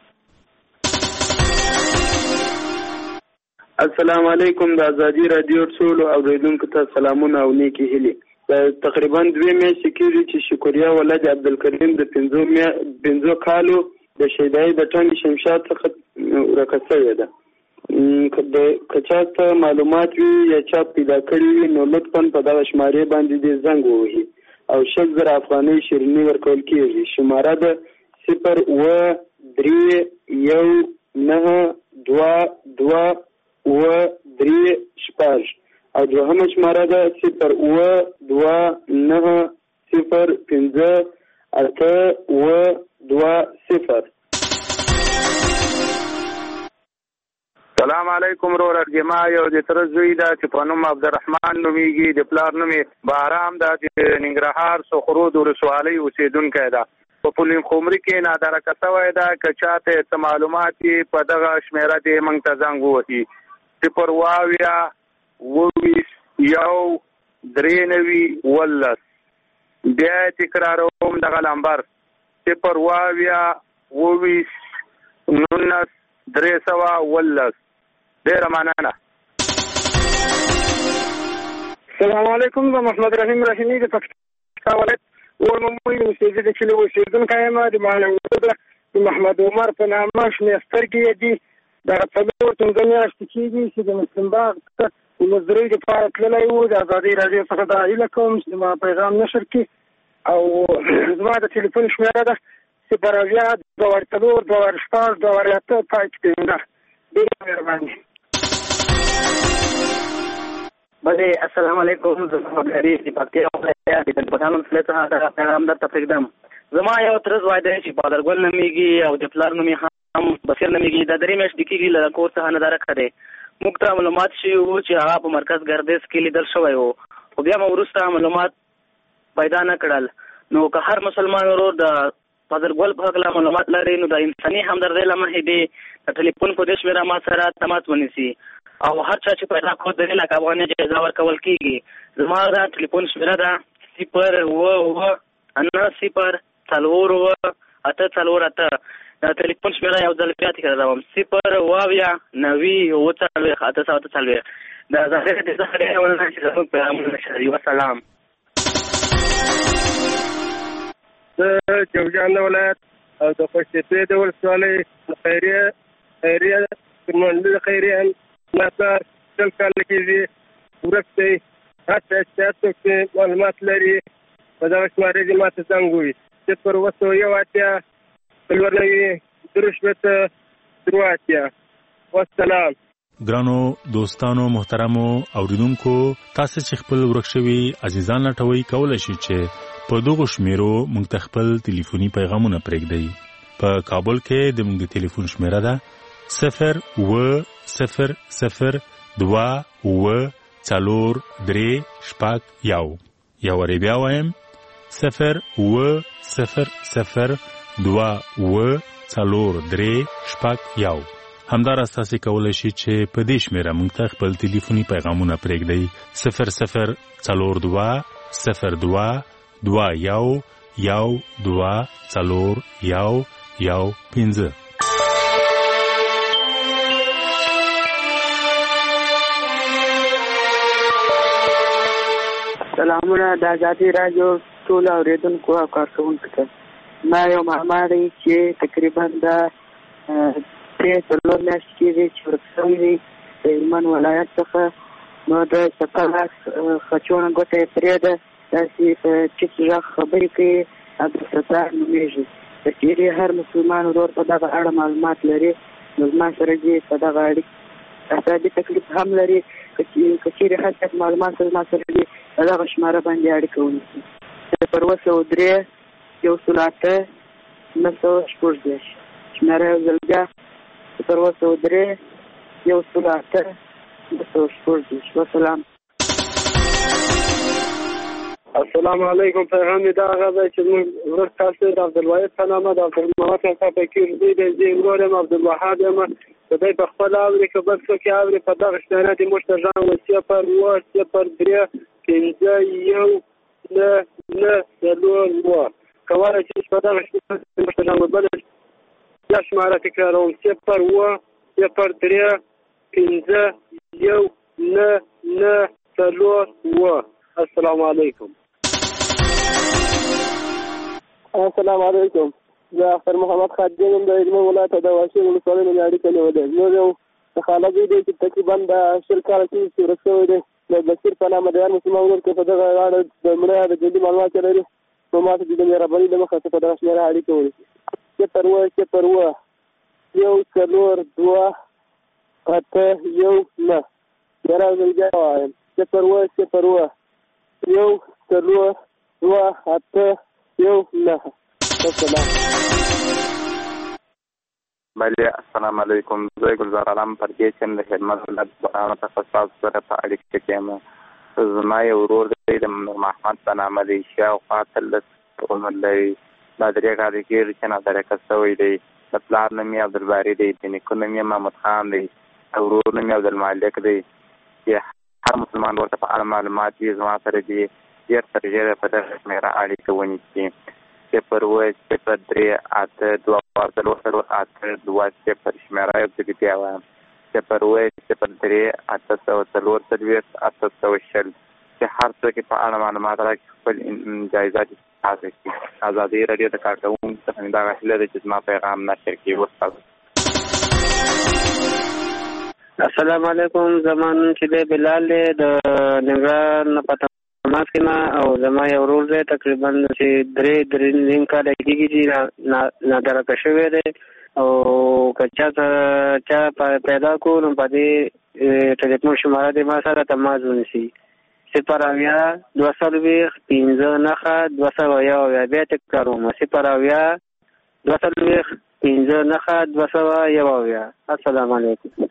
السلام علیکم. د ازادي راډیو ټولو اوریدونکو ته سلامونه او نیکې هیلې. تقریبا دوه میاشتې کېږي چې شکریا ولد عبدالکریم د پنځو میا پنځو کالو د شیدای د ټنګ شمشاد څخه ورکه شوې ده. که چا ته معلومات وي یا چا پیدا کړي وي نو لطفا په دغه شمارې باندې دې زنګ ووهي او شل زره افغانۍ شیریني ورکول کېږي. شماره ده صفر اوه درې یو نهه دوه دوه اوه درې شپږ او دوهمه شماره ده صفر اوه دوه نهه صفر پنځه اته اوه دوه صفر. سلام علیکم ورور جما یو د تر زوی دا چې په نوم عبدالرحمن نومیږي د پلار نوم بهرام دا چې ننګرهار سخرود ولسوالۍ اوسېدونکی ده. په پولین خمري کې نادرکه شوی ده. که چاته څه معلومات یې په دغه شمېره دې موږ ته زنګ ووهي صفر واویا اوویشت یو درې نوي اوولس. بیا یې تکراروم دغه لمبر صفر واویا اوویشت نولس درې سوه اوولس. ډېره مننه. السلام علیکم. زه محمد رحیم رحیمي د پکتیکا ولایت ورمموی د مسجد د کلي اوسېدونکی یم. د معلم د محمد عمر په نامه شنې سترګې دي. دغه څلور پنځه میاشتې کېږي چې د مسلم باغ ته د مزدورۍ دپاره تللی و. د ازادۍ راډیو څخه دا هیله کوم چې زما پیغام نشر کړي او زما د تلیفون شمېره ده صفر اویا دوه ور څلور دوه ور شپږ دوه ور اته پای کې پنځه. ډېره مهرباني. بله السلام علیکم. زه محمد غریب د پکتیا ولایت د پټان ولسوالۍ څخه دغه پیغام درته پرېږدم. زما یو تره زوی دی چې بادرګل نومېږي او د پلار نوم یې هم بصیر نومېږي. دا درې میاشتې کېږي له کور څخه نه درکه دی. موږ ته معلومات شوي وو چې هغه په مرکز ګردیز کې لیدل شوی و، خو بیا مو وروسته معلومات پیدا نه کړل. نو که هر مسلمان ورور د بادرګل په هکله معلومات لري نو د انساني همدردۍ له مخې دې د ټلیفون په دې شمېره ما سره تماس ونیسي او هر چا چې پیدا کړو د لک افغانۍ جایزه ورکول کېږي. زما دا ټلیفون شمېره ده صفر اوه اوه نهه صفر څلور اوه اته څلور اته. دا ټلیفون شمېره یو ځل بیا تکراروم صفر اوه اویا نوي اوه څلوېښت اته سوه اته څلوېښت. د ظاهر دې څخه ډېره مننه چې زموږ پیغامونه نشروي. وسلام. د جوزجان ولایت او د خوشتېپې د ولسوالۍ د خیریه خیریه منډه د خیریه ناصر شل کاله کېږي ورک دی. هر چا چې څوک چې معلومات لري په دغه شمارې دې ما ته زنګ ووهي صفر اوه سوه یو اتیا څلور نوي درې شپېته درې اتیا. والسلام. ګرانو دوستانو محترمو اوریدونکو، تاسو چې خپل ورک شوي عزیزان لټوي کولی شئ چې په دغو شمیرو موږ ته خپل ټلیفوني پیغامونه پرېږدئ. په کابل کې د موږ د ټلیفون شمیره ده صفر اوه صفر صفر دوه اوه څلور درې شپږ یو. یو وارې بیا وایم صفر اوه صفر صفر دوه اوه څلور درې شپږ یو. همداراز تاسو کولی شئ چې په دې شمیره موږ ته خپل ټلیفوني پیغامونه پرېږدئ صفر صفر څلور دوه صفر دوه دوه یو یو دوه څلور یو یو پنځه. سلامونه د ازادۍ راډیو ټولو اورېدونکو او کارکوونکو ته. ما یو ماما دی چې تقریبا د درې څلور میاشتې کېږي چې ورک شوی دی د هلمند ولایت څخه. نو د چپلاس خچونه ګوته یې پرېږده، داسې په ټیټ غږ خبرې کوي. عبدالستار نومېږي. که چېرې هر مسلمان ورور په دغه اړه معلومات لري نو زما سره دې په دغه اړیکې اعصابي تکلیف هم لري. که چېرې هر څه معلومات زما سره دي په دغه شماره باندې اړیکه ونیسي. صفر اوه سوه درې یو سل اته نهه سوه شپږ دېرش. شماره یو ځل بیا صفر اوه سوه درې یو سل اته نهه سوه شپږ دېرش. وسلام. السلام علیکم. پیغام مې دا هغه دی چې موږ ورور تاسو د عبدالواحد په نامه د عبدالمحمد څخه پکې زوی دی. زه ورور یم عبدالوهاب یم. د دوی په خپله اوري که بل څوک یې اوري په دغه شمېره دې موږ ته ژغ و صفر اوه صفر درې پنځه یو نهه نهه څلور اوه. کولی شئ چې په دغه شمېره دې موږ ته ژغ و. بله بیا شماره تکراروم صفر اوه صفر درې پنځه یو نهه نهه څلور اوه. السلام علیکم. السلام علیکم. زه اختر محمد خادم یم د هلمند ولایت د واشیر ولسوالۍ نه مې اړیکه نیولې. زموږ یو د خاله زوی دی چې تقریبا د شل کاله کېږي چې ورک شوی دی. د بصیر په نامه د هر مسلمان ورور کې په دغه اړه د مړه د ژوندي معلومات لري نو ما ته د مهربانۍ له مخې څخه په دغه شمېره اړیکه ونیسي. صفر اوه صفر اوه یو څلور دوه اته یو نهه. بیا راځئ بیا وایم صفر اوه صفر اوه یو څلور دوه اته یو نهه. السلام. بله السلام علیکم. زه ګلزار علم پردیس یم د هلمند ولایت بارانو څخه ستاسو سره په اړیکه کې یم. زما یو ورور دی د نور محمد په نامه دی. شاوخوا اتلس عمر لري. دا درې کاله کېږي چې نادرکه شوی دی. د پلار نوم یې عبدالباري دی. د نیکه نوم یې محمد خان دی. د ورور نوم یې عبدالمالک دی. چې هر مسلمان ورته په اړه معلومات دي زما سره دي ډېر تر ډېره په دغه شمېره اړیکه ونیسي. صفر اوه صفر درې اته دوه څلور څلور اته دوه صفر. شمېره یو ځل بیا وایم صفر اوه صفر درې اته سوه څلور څلوېښت اته سوه شل. چې هر څه کې په اړه معلومات راکړي خپل جایزه دي حاصل کړي. ازادي راډیو د کارکوونکو څخه دا غوښتنه ده چې زما پیغام نشر کړي. وستاسو السلام علیکم. زمان چې د بلال د ننګرهار نه پته ماسک نه او زما یو ورور دی تقریبا چې درې درې نیم کاله کېږي چې نادرکه شوی دی او که چا چا پیدا کړو نو په دې ټلیفون شماره دی ما سره تماس ونیسي صفر اویا دوه څلوېښت پنځه نښه دوه سوه یو اویا. بیا تکراروم صفر اویا دوه څلوېښت پنځه نښه دوه سوه یو اویا. السلام علیکم.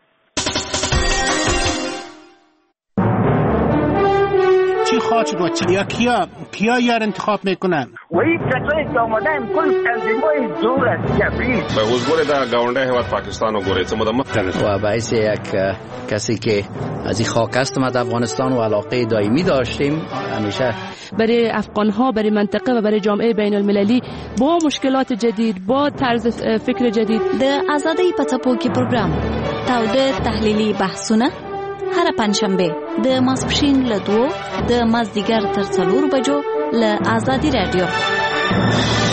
چی خواهد و چیا کیا کیا یار انتخاب میکنن و این کسایی که آمدن کل تنظیمای دور از جبریل به حضور در گاونده هواد پاکستان و گوره چه مدام و باعث یک کسی که از این خاک هستم از افغانستان و علاقه دائمی داشتیم همیشه برای افغان ها برای منطقه و برای جامعه بین المللی با مشکلات جدید با طرز فکر جدید د آزادۍ په څپو کې پروګرام تاوده تحلیلي بحثونه هر پنځشنبه د ماسپښین له دوه د مازدیګر تر څلور بجو له آزادي رادیو.